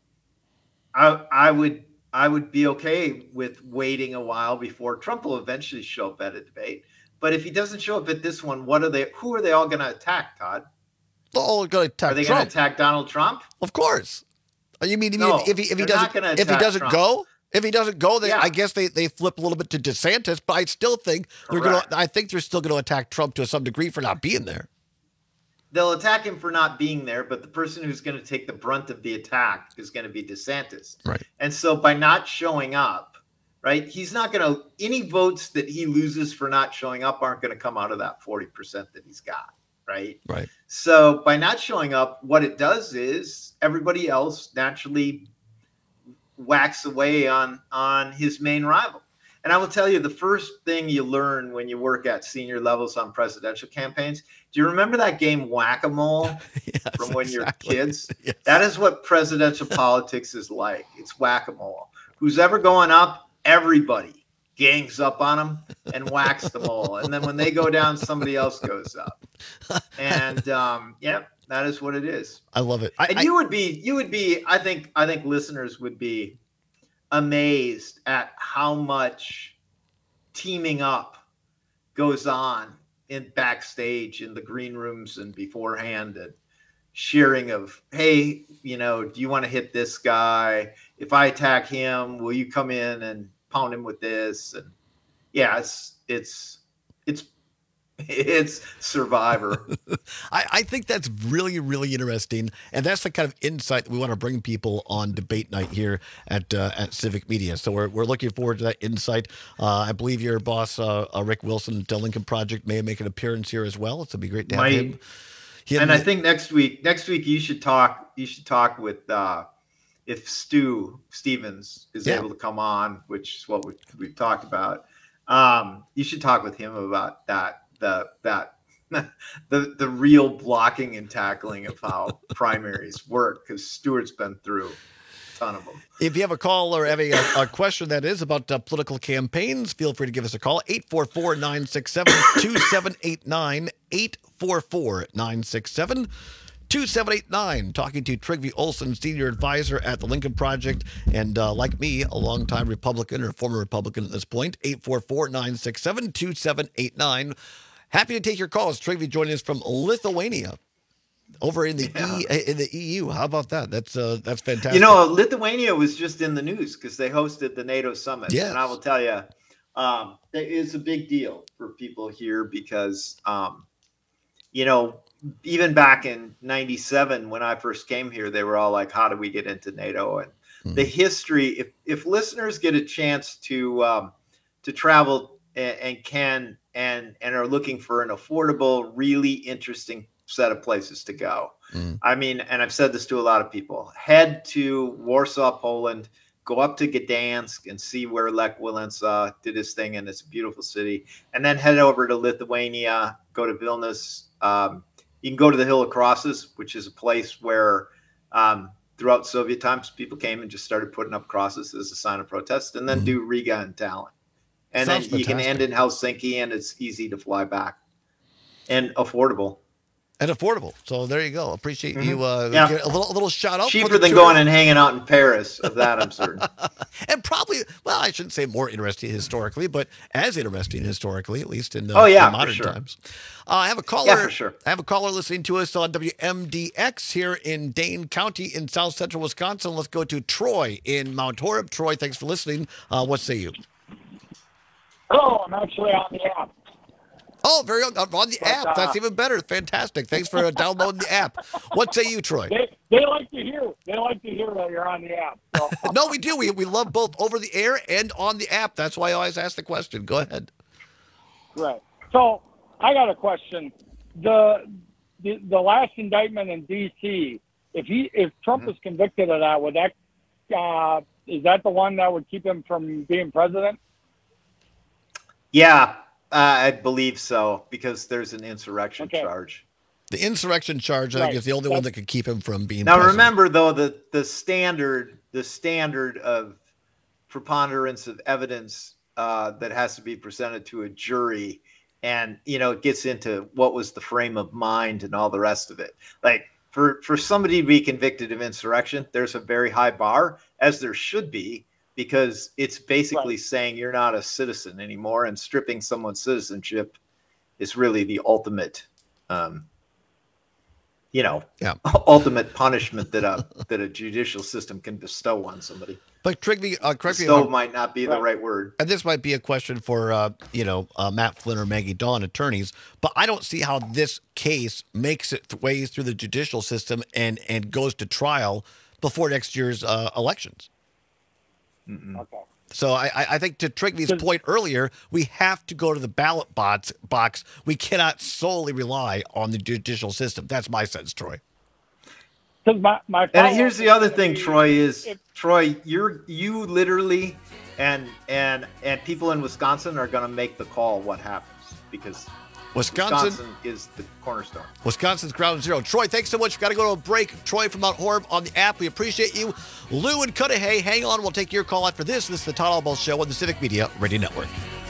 I I would I would be okay with waiting a while before Trump will eventually show up at a debate. But if he doesn't show up at this one, what are they? Who are they all going to attack, Todd? They're all going to attack. Are they going to attack Donald Trump? Of course. You mean, you no, mean if he if he doesn't if he doesn't Trump. go? If he doesn't go, then yeah. I guess they, they flip a little bit to DeSantis, but I still think they're going to. I think they're still going to attack Trump to some degree for not being there. They'll attack him for not being there, but the person who's going to take the brunt of the attack is going to be DeSantis. Right. And so by not showing up, right, he's not going to. Any votes that he loses for not showing up aren't going to come out of that forty percent that he's got. Right. Right. So by not showing up, what it does is everybody else naturally whacks away on on his main rival. And I will tell you, the first thing you learn when you work at senior levels on presidential campaigns, do you remember that game Whack-A-Mole yes, from when exactly. you're kids? Yes. That is what presidential politics is like. It's Whack-A-Mole. Who's ever going up, everybody gangs up on them and whacks the mole. And then when they go down, somebody else goes up. And um, yep. That is what it is. I love it. I, and you I, would be, you would be, I think, I think listeners would be amazed at how much teaming up goes on in backstage in the green rooms and beforehand, and sharing of, hey, you know, do you want to hit this guy? If I attack him, will you come in and pound him with this? And yeah, it's, it's, it's, It's Survivor. I, I think that's really, really interesting. And that's the kind of insight that we want to bring people on debate night here at uh, at Civic Media. So we're, we're looking forward to that insight. Uh, I believe your boss, uh, uh, Rick Wilson at the Lincoln Project, may make an appearance here as well. It'll be great to have Might. him. him. And I think next week, next week you should talk, you should talk with, uh, if Stu Stevens is Yeah. able to come on, which is what we, we've talked about. Um, you should talk with him about that. The that the the real blocking and tackling of how primaries work, because Stuart's been through a ton of them. If you have a call or have a, a question that is about uh, political campaigns, feel free to give us a call. eight four four, nine six seven, two seven eight nine, eight four four, nine six seven, two seven eight nine. Talking to Trygve Olsen, Senior Advisor at the Lincoln Project, and uh, like me, a longtime Republican or former Republican at this point. eight four four, nine six seven, two seven eight nine. Happy to take your calls. Trygve joining us from Lithuania, over in the Yeah. e, in the E U. How about that? That's uh, that's fantastic. You know, Lithuania was just in the news because they hosted the NATO summit. Yes. And I will tell you, um, it is a big deal for people here because, um, you know, even back in ninety-seven, when I first came here, they were all like, how do we get into NATO? And Hmm. the history, if, if listeners get a chance to, um, to travel and, and can, and, and are looking for an affordable, really interesting set of places to go. Mm. I mean, and I've said this to a lot of people, head to Warsaw, Poland, go up to Gdansk and see where Lech Walesa did his thing, and it's a beautiful city. And then head over to Lithuania, go to Vilnius. Um, you can go to the Hill of Crosses, which is a place where um, throughout Soviet times, people came and just started putting up crosses as a sign of protest, and then do Riga and Tallinn. And Sounds then you can end in Helsinki, and it's easy to fly back and affordable. And affordable. So there you go. Appreciate you. Uh, Yeah. get a little, a little shout out. Cheaper for the than tour. going and hanging out in Paris. Of that, I'm certain. And probably, well, I shouldn't say more interesting historically, but as interesting historically, at least in, uh, Oh, yeah, in modern for sure. times. Uh, I have a caller. Yeah, for sure. I have a caller listening to us on W M D X here in Dane County in South Central Wisconsin. Let's go to Troy in Mount Horeb. Troy, thanks for listening. Uh, what say you? Hello, I'm actually on the app. Oh, very on, on the But, app. uh, That's even better. Fantastic. Thanks for uh, downloading the app. What say you, Troy? They, they like to hear. They like to hear that you're on the app. So. No, we do. We we love both over the air and on the app. That's why I always ask the question. Go ahead. Right. So I got a question. The the, the last indictment in D C. If he if Trump was convicted of that, would that uh, is that the one that would keep him from being president? Yeah, uh, I believe so, because there's an insurrection Okay. charge. The insurrection charge, I think, Right. is the only one that could keep him from being Now, president. remember, though, the, the standard the standard of preponderance of evidence uh, that has to be presented to a jury, and, you know, it gets into what was the frame of mind and all the rest of it. Like, for, for somebody to be convicted of insurrection, there's a very high bar, as there should be, because it's basically saying you're not a citizen anymore, and stripping someone's citizenship is really the ultimate, um, you know, yeah. ultimate punishment that a that a judicial system can bestow on somebody. But Trygve, uh, correct me if Bestow I'm- might not be the right word. And this might be a question for, uh, you know, uh, Matt Flynn or Maggie Dawn, attorneys, but I don't see how this case makes it th- ways through the judicial system and, and goes to trial before next year's uh, elections. Okay. So I, I I think to Trygve's point earlier, we have to go to the ballot box. box. We cannot solely rely on the judicial system. That's my sense, Troy. Because my, my And here's the other thing, Troy, is Troy, you're you literally and and and people in Wisconsin are going to make the call what happens, because Wisconsin- is the cornerstone. Wisconsin's ground zero. Troy, thanks so much. We've got to go to a break. Troy from Mount Horeb on the app. We appreciate you. Lou and Cudahy, hang on. We'll take your call after this. This is the Todd Albaugh Show on the Civic Media Radio Network.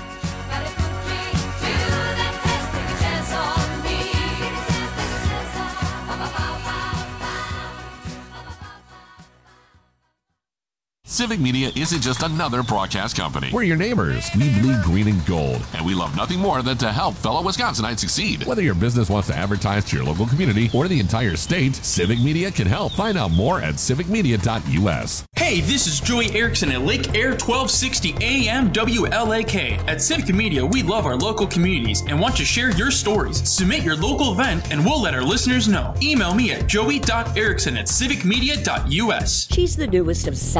Civic Media isn't just another broadcast company. We're your neighbors. We bleed green and gold, and we love nothing more than to help fellow Wisconsinites succeed. Whether your business wants to advertise to your local community or the entire state, Civic Media can help. Find out more at civic media dot U S. Hey, this is Joey Erickson at Lake Air twelve sixty A M W L A K. At Civic Media, we love our local communities and want to share your stories. Submit your local event and we'll let our listeners know. Email me at joey dot erickson at civic media dot U S. She's the newest of seven elected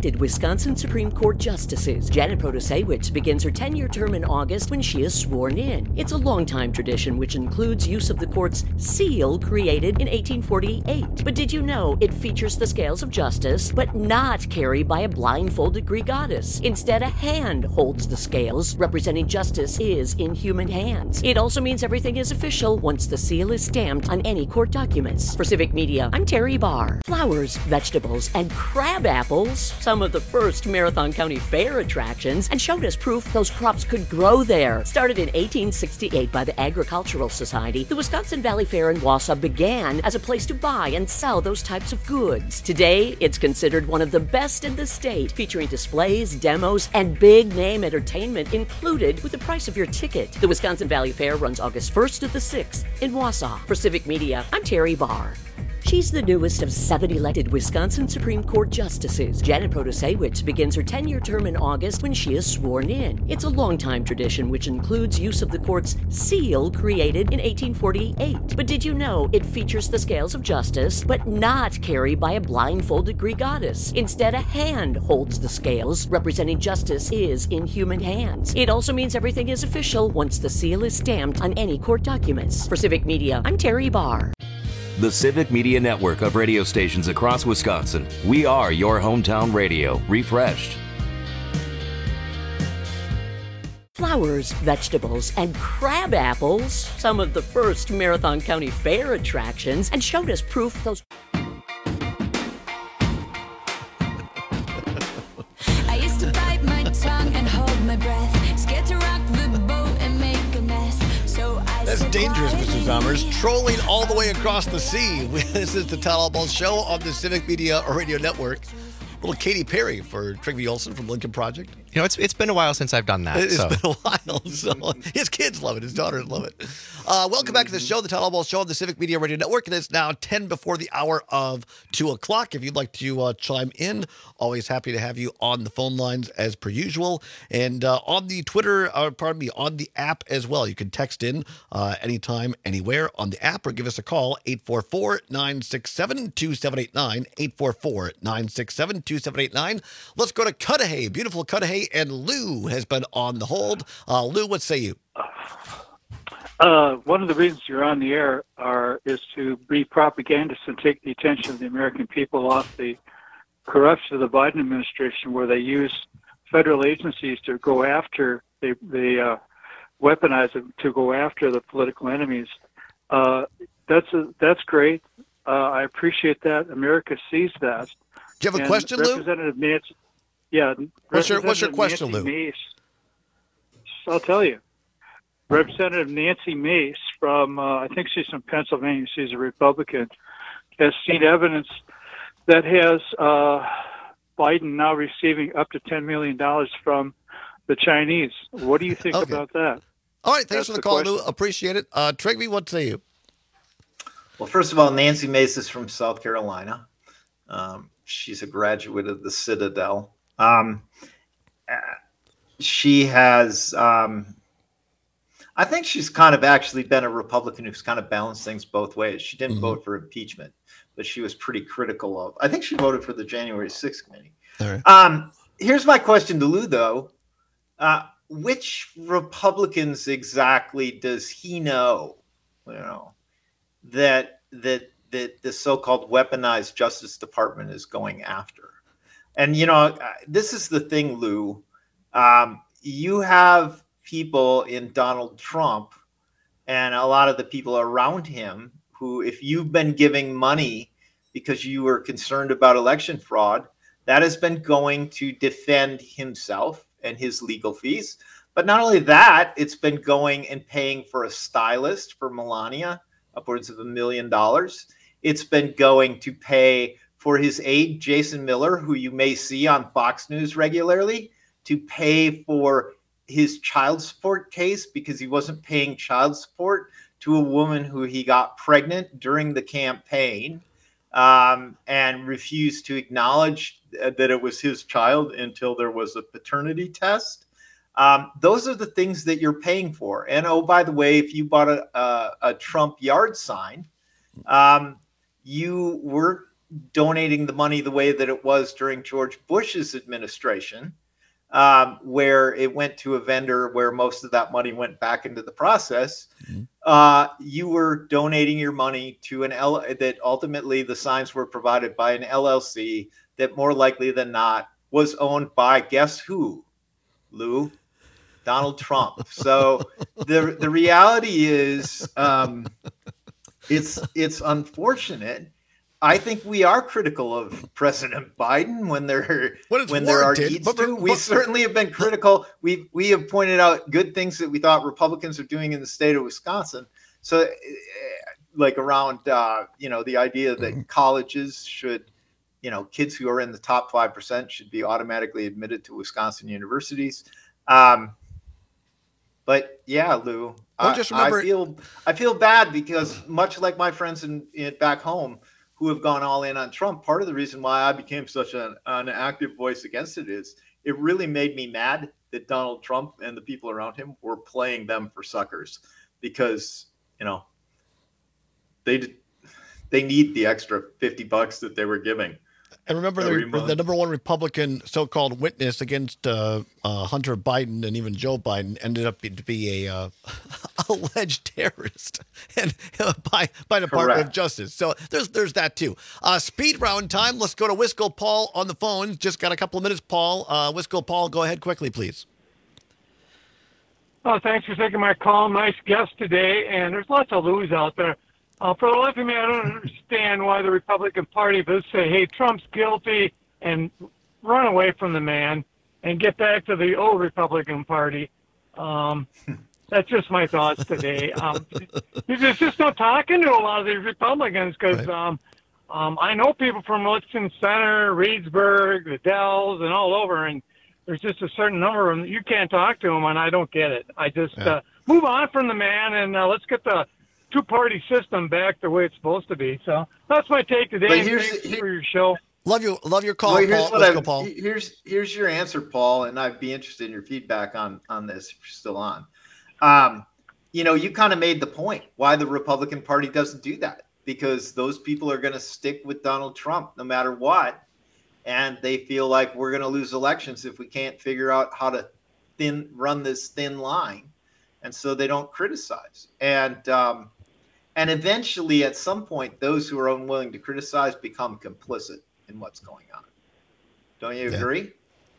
elected Wisconsin Supreme Court justices. Janet Protasewicz begins her ten-year term in August when she is sworn in. It's a long-time tradition which includes use of the court's seal created in eighteen forty-eight. But did you know it features the scales of justice, but not carried by a blindfolded Greek goddess? Instead, a hand holds the scales, representing justice is in human hands. It also means everything is official once the seal is stamped on any court documents. For Civic Media, I'm Terry Barr. Flowers, vegetables, and crab apples, some of the first Marathon County Fair attractions, and showed us proof those crops could grow there. Started in eighteen sixty-eight by the Agricultural Society, the Wisconsin Valley Fair in Wausau began as a place to buy and sell those types of goods. Today, it's considered one of the best in the state, featuring displays, demos, and big-name entertainment included with the price of your ticket. The Wisconsin Valley Fair runs August first to the sixth in Wausau. For Civic Media, I'm Terry Barr. She's the newest of seven elected Wisconsin Supreme Court justices. Janet Protasewicz begins her ten-year term in August when she is sworn in. It's a long-time tradition which includes use of the court's seal created in eighteen forty-eight. But did you know it features the scales of justice, but not carried by a blindfolded Greek goddess? Instead, a hand holds the scales, representing justice is in human hands. It also means everything is official once the seal is stamped on any court documents. For Civic Media, I'm Terry Barr. The Civic Media Network of radio stations across Wisconsin. We are your hometown radio, refreshed. Flowers, vegetables, and crab apples, some of the first Marathon County Fair attractions, and showed us proof those... I used to bite my tongue and hold my breath, scared to rock the boat and make a mess. So I That's dangerous, Mister Zommers. Trolling all the way across the sea. This is the Todd Albaugh Show on the Civic Media Radio Network. Little Katy Perry for Trygve Olsen from Lincoln Project. You know, it's it's been a while since I've done that. It's so. been a while. So his kids love it. His daughters love it. Uh, welcome back to the show, the Todd Albaugh Show on the Civic Media Radio Network. It is now ten before the hour of two o'clock. If you'd like to uh, chime in, always happy to have you on the phone lines as per usual. And uh, on the Twitter, uh, pardon me, on the app as well. You can text in uh, anytime, anywhere on the app, or give us a call, eight four four, nine six seven, two seven eight nine, eight four four, nine six seven, two seven eight nine. Let's go to Cudahy, beautiful Cudahy, and Lou has been on the hold. Uh, Lou, what say you? Uh, one of the reasons you're on the air are is to be propagandists and take the attention of the American people off the corruption of the Biden administration, where they use federal agencies to go after, they, they uh, weaponize them to go after the political enemies. Uh, that's a, that's great. Uh, I appreciate that. America sees that. Do you have a and question, Lou? Representative Nancy, yeah. What's your What's your question, Nancy Lou? Mace, I'll tell you. Representative Nancy Mace from, uh, I think she's from Pennsylvania. She's a Republican. Has seen evidence that has uh, Biden now receiving up to ten million dollars from the Chinese. What do you think Okay. about that? All right, thanks That's for the, the call, question. Lou. Appreciate it. Uh, Trygve, what say you? Well, first of all, Nancy Mace is from South Carolina. Um, she's a graduate of the Citadel. Um, uh, she has, um, I think she's kind of actually been a Republican who's kind of balanced things both ways. She didn't Mm-hmm. vote for impeachment, but she was pretty critical of, I think she voted for the January sixth committee. All right. Um, here's my question to Lou, though. Uh, which Republicans exactly does he know, you know, that that that the so-called weaponized Justice Department is going after? And, you know, this is the thing, Lou. Um, you have people in Donald Trump and a lot of the people around him who, if you've been giving money because you were concerned about election fraud, that has been going to defend himself and his legal fees. But not only that, it's been going and paying for a stylist for Melania, upwards of a million dollars. It's been going to pay for his aide, Jason Miller, who you may see on Fox News regularly, to pay for his child support case because he wasn't paying child support to a woman who he got pregnant during the campaign um, and refused to acknowledge that it was his child until there was a paternity test. Um, those are the things that you're paying for. And, oh, by the way, if you bought a, a, a Trump yard sign, um, you were donating the money the way that it was during George Bush's administration, um, where it went to a vendor where most of that money went back into the process. Mm-hmm. Uh, you were donating your money to an L that ultimately the signs were provided by an L L C that more likely than not was owned by, guess who, Lou? Donald Trump. So the the reality is, um, it's it's unfortunate. I think we are critical of President Biden when there when, when there are needs but, to. We but, certainly have been critical. We we have pointed out good things that we thought Republicans are doing in the state of Wisconsin. So, like around uh, you know the idea that mm-hmm. colleges should, you know, kids who are in the top five percent should be automatically admitted to Wisconsin universities. Um, but yeah, Lou, well, I, just remember, I feel I feel bad because much like my friends in, in back home who have gone all in on Trump, part of the reason why I became such an, an active voice against it is it really made me mad that Donald Trump and the people around him were playing them for suckers because, you know, they they need the extra fifty bucks that they were giving. And remember, the, the number one Republican so-called witness against uh, uh, Hunter Biden and even Joe Biden ended up to be a uh, alleged terrorist and uh, by by Department Correct. Of Justice. So there's there's that too. Uh, speed round time. Let's go to Wisco Paul on the phone. Just got a couple of minutes, Paul. Uh, Wisco Paul, go ahead quickly, please. Oh, thanks for taking my call. Nice guest today. And there's lots of Lou's out there. Uh, for the life of me, I don't understand why the Republican Party does say, hey, Trump's guilty, and run away from the man and get back to the old Republican Party. Um, that's just my thoughts today. Um, there's just no talking to a lot of these Republicans because right. um, um, I know people from Lexington Center, Reedsburg, the Dells, and all over, and there's just a certain number of them. You can't talk to them, and I don't get it. I just yeah. uh, move on from the man, and uh, let's get the two-party system back the way it's supposed to be. So that's my take today. Thanks here, for your show. Love you. Love your call, well, here's Paul. Let's go, Paul. Here's here's your answer, Paul, and I'd be interested in your feedback on on this if you're still on. Um, you know, you kind of made the point why the Republican Party doesn't do that, because those people are going to stick with Donald Trump no matter what, and they feel like we're going to lose elections if we can't figure out how to thin run this thin line, and so they don't criticize. And um, And eventually, at some point, those who are unwilling to criticize become complicit in what's going on. Don't you agree?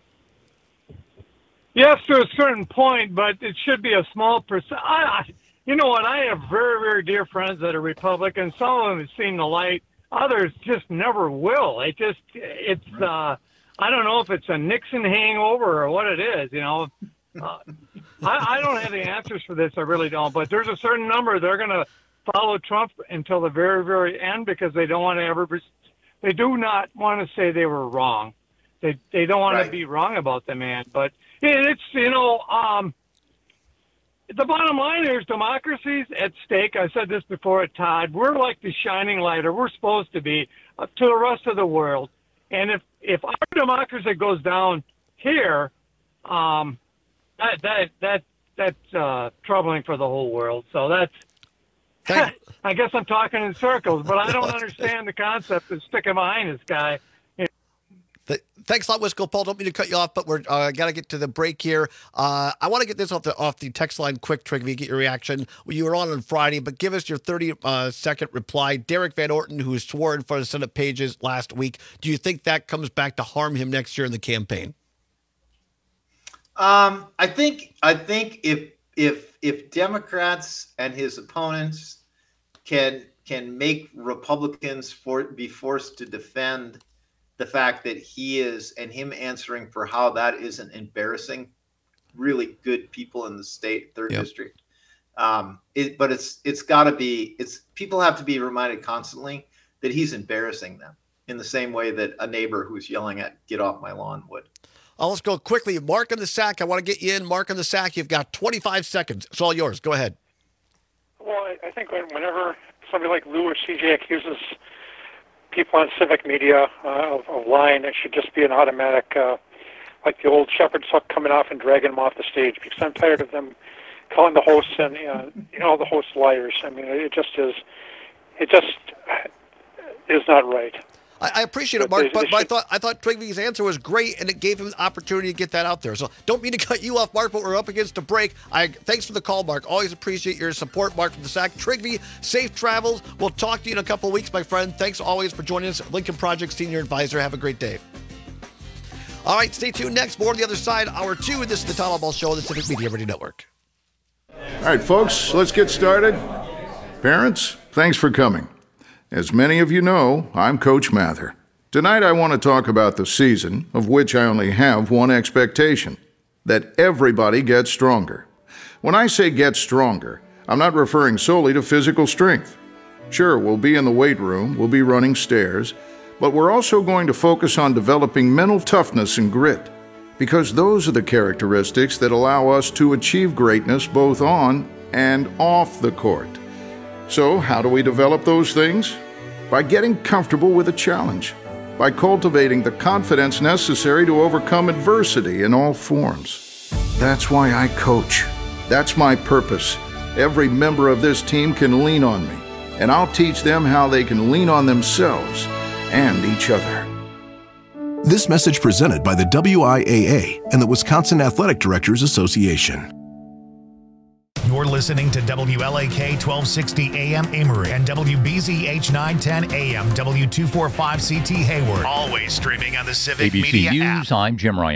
Yes, to a certain point, but it should be a small percent. I, you know what? I have very, very dear friends that are Republicans. Some of them have seen the light. Others just never will. It just, it's, uh, I don't know if it's a Nixon hangover or what it is, you know. Uh, I, I don't have the answers for this. I really don't. But there's a certain number they're going to follow Trump until the very, very end because they don't want to ever, they do not want to say they were wrong. They they don't want right. to be wrong about the man. But it's, you know, um, the bottom line is democracy's at stake. I said this before at Todd. We're like the shining light, or we're supposed to be, uh, to the rest of the world. And if, if our democracy goes down here, um, that that that that's uh, troubling for the whole world. So that's, I guess I'm talking in circles, but I don't understand the concept of sticking behind this guy. Thanks a lot, Wisco Paul. Don't mean to cut you off, but we're uh, got to get to the break here. Uh, I want to get this off the off the text line quick, Trick, if you get your reaction. Well, you were on on Friday, but give us your thirty second reply. Derek Van Orton, who swore in front of Senate pages last week, do you think that comes back to harm him next year in the campaign? Um, I think I think if if if Democrats and his opponents can can make Republicans for be forced to defend the fact that he is, and him answering for how that isn't embarrassing really good people in the state third yep. district. Um, it, but it's it's got to be it's people have to be reminded constantly that he's embarrassing them in the same way that a neighbor who's yelling at "get off my lawn" would. Oh, let's go quickly. Mark in the Sack. I want to get you in. Mark in the Sack. You've got twenty-five seconds. It's all yours. Go ahead. Well, I, I think whenever somebody like Lou or C J accuses people on civic media uh, of, of lying, it should just be an automatic, uh, like the old shepherd's hook coming off and dragging them off the stage, because I'm tired of them calling the hosts and uh, you know the hosts liars. I mean, it just is, it just is not right. I, I appreciate it, Mark, but, but I thought I thought Twiggy's answer was great, and it gave him the opportunity to get that out there. So don't mean to cut you off, Mark, but we're up against a break. I Thanks for the call, Mark. Always appreciate your support, Mark from the S A C. Trigby, safe travels. We'll talk to you in a couple of weeks, my friend. Thanks always for joining us. Lincoln Project Senior Advisor. Have a great day. All right, stay tuned. Next, more on the other side, hour two. This is the Todd Albaugh Show on the Civic Media Radio Network. All right, folks, let's get started. Parents, thanks for coming. As many of you know, I'm Coach Mather. Tonight I want to talk about the season, of which I only have one expectation, that everybody gets stronger. When I say get stronger, I'm not referring solely to physical strength. Sure, we'll be in the weight room, we'll be running stairs, but we're also going to focus on developing mental toughness and grit, because those are the characteristics that allow us to achieve greatness both on and off the court. So, how do we develop those things? By getting comfortable with a challenge, by cultivating the confidence necessary to overcome adversity in all forms. That's why I coach. That's my purpose. Every member of this team can lean on me, and I'll teach them how they can lean on themselves and each other. This message presented by the W I A A and the Wisconsin Athletic Directors Association. You're listening to W L A K twelve sixty A M Amory and W B Z H nine ten A M W two forty-five C T Hayward. Always streaming on the Civic A B C Media News, app. I'm Jim Ryan.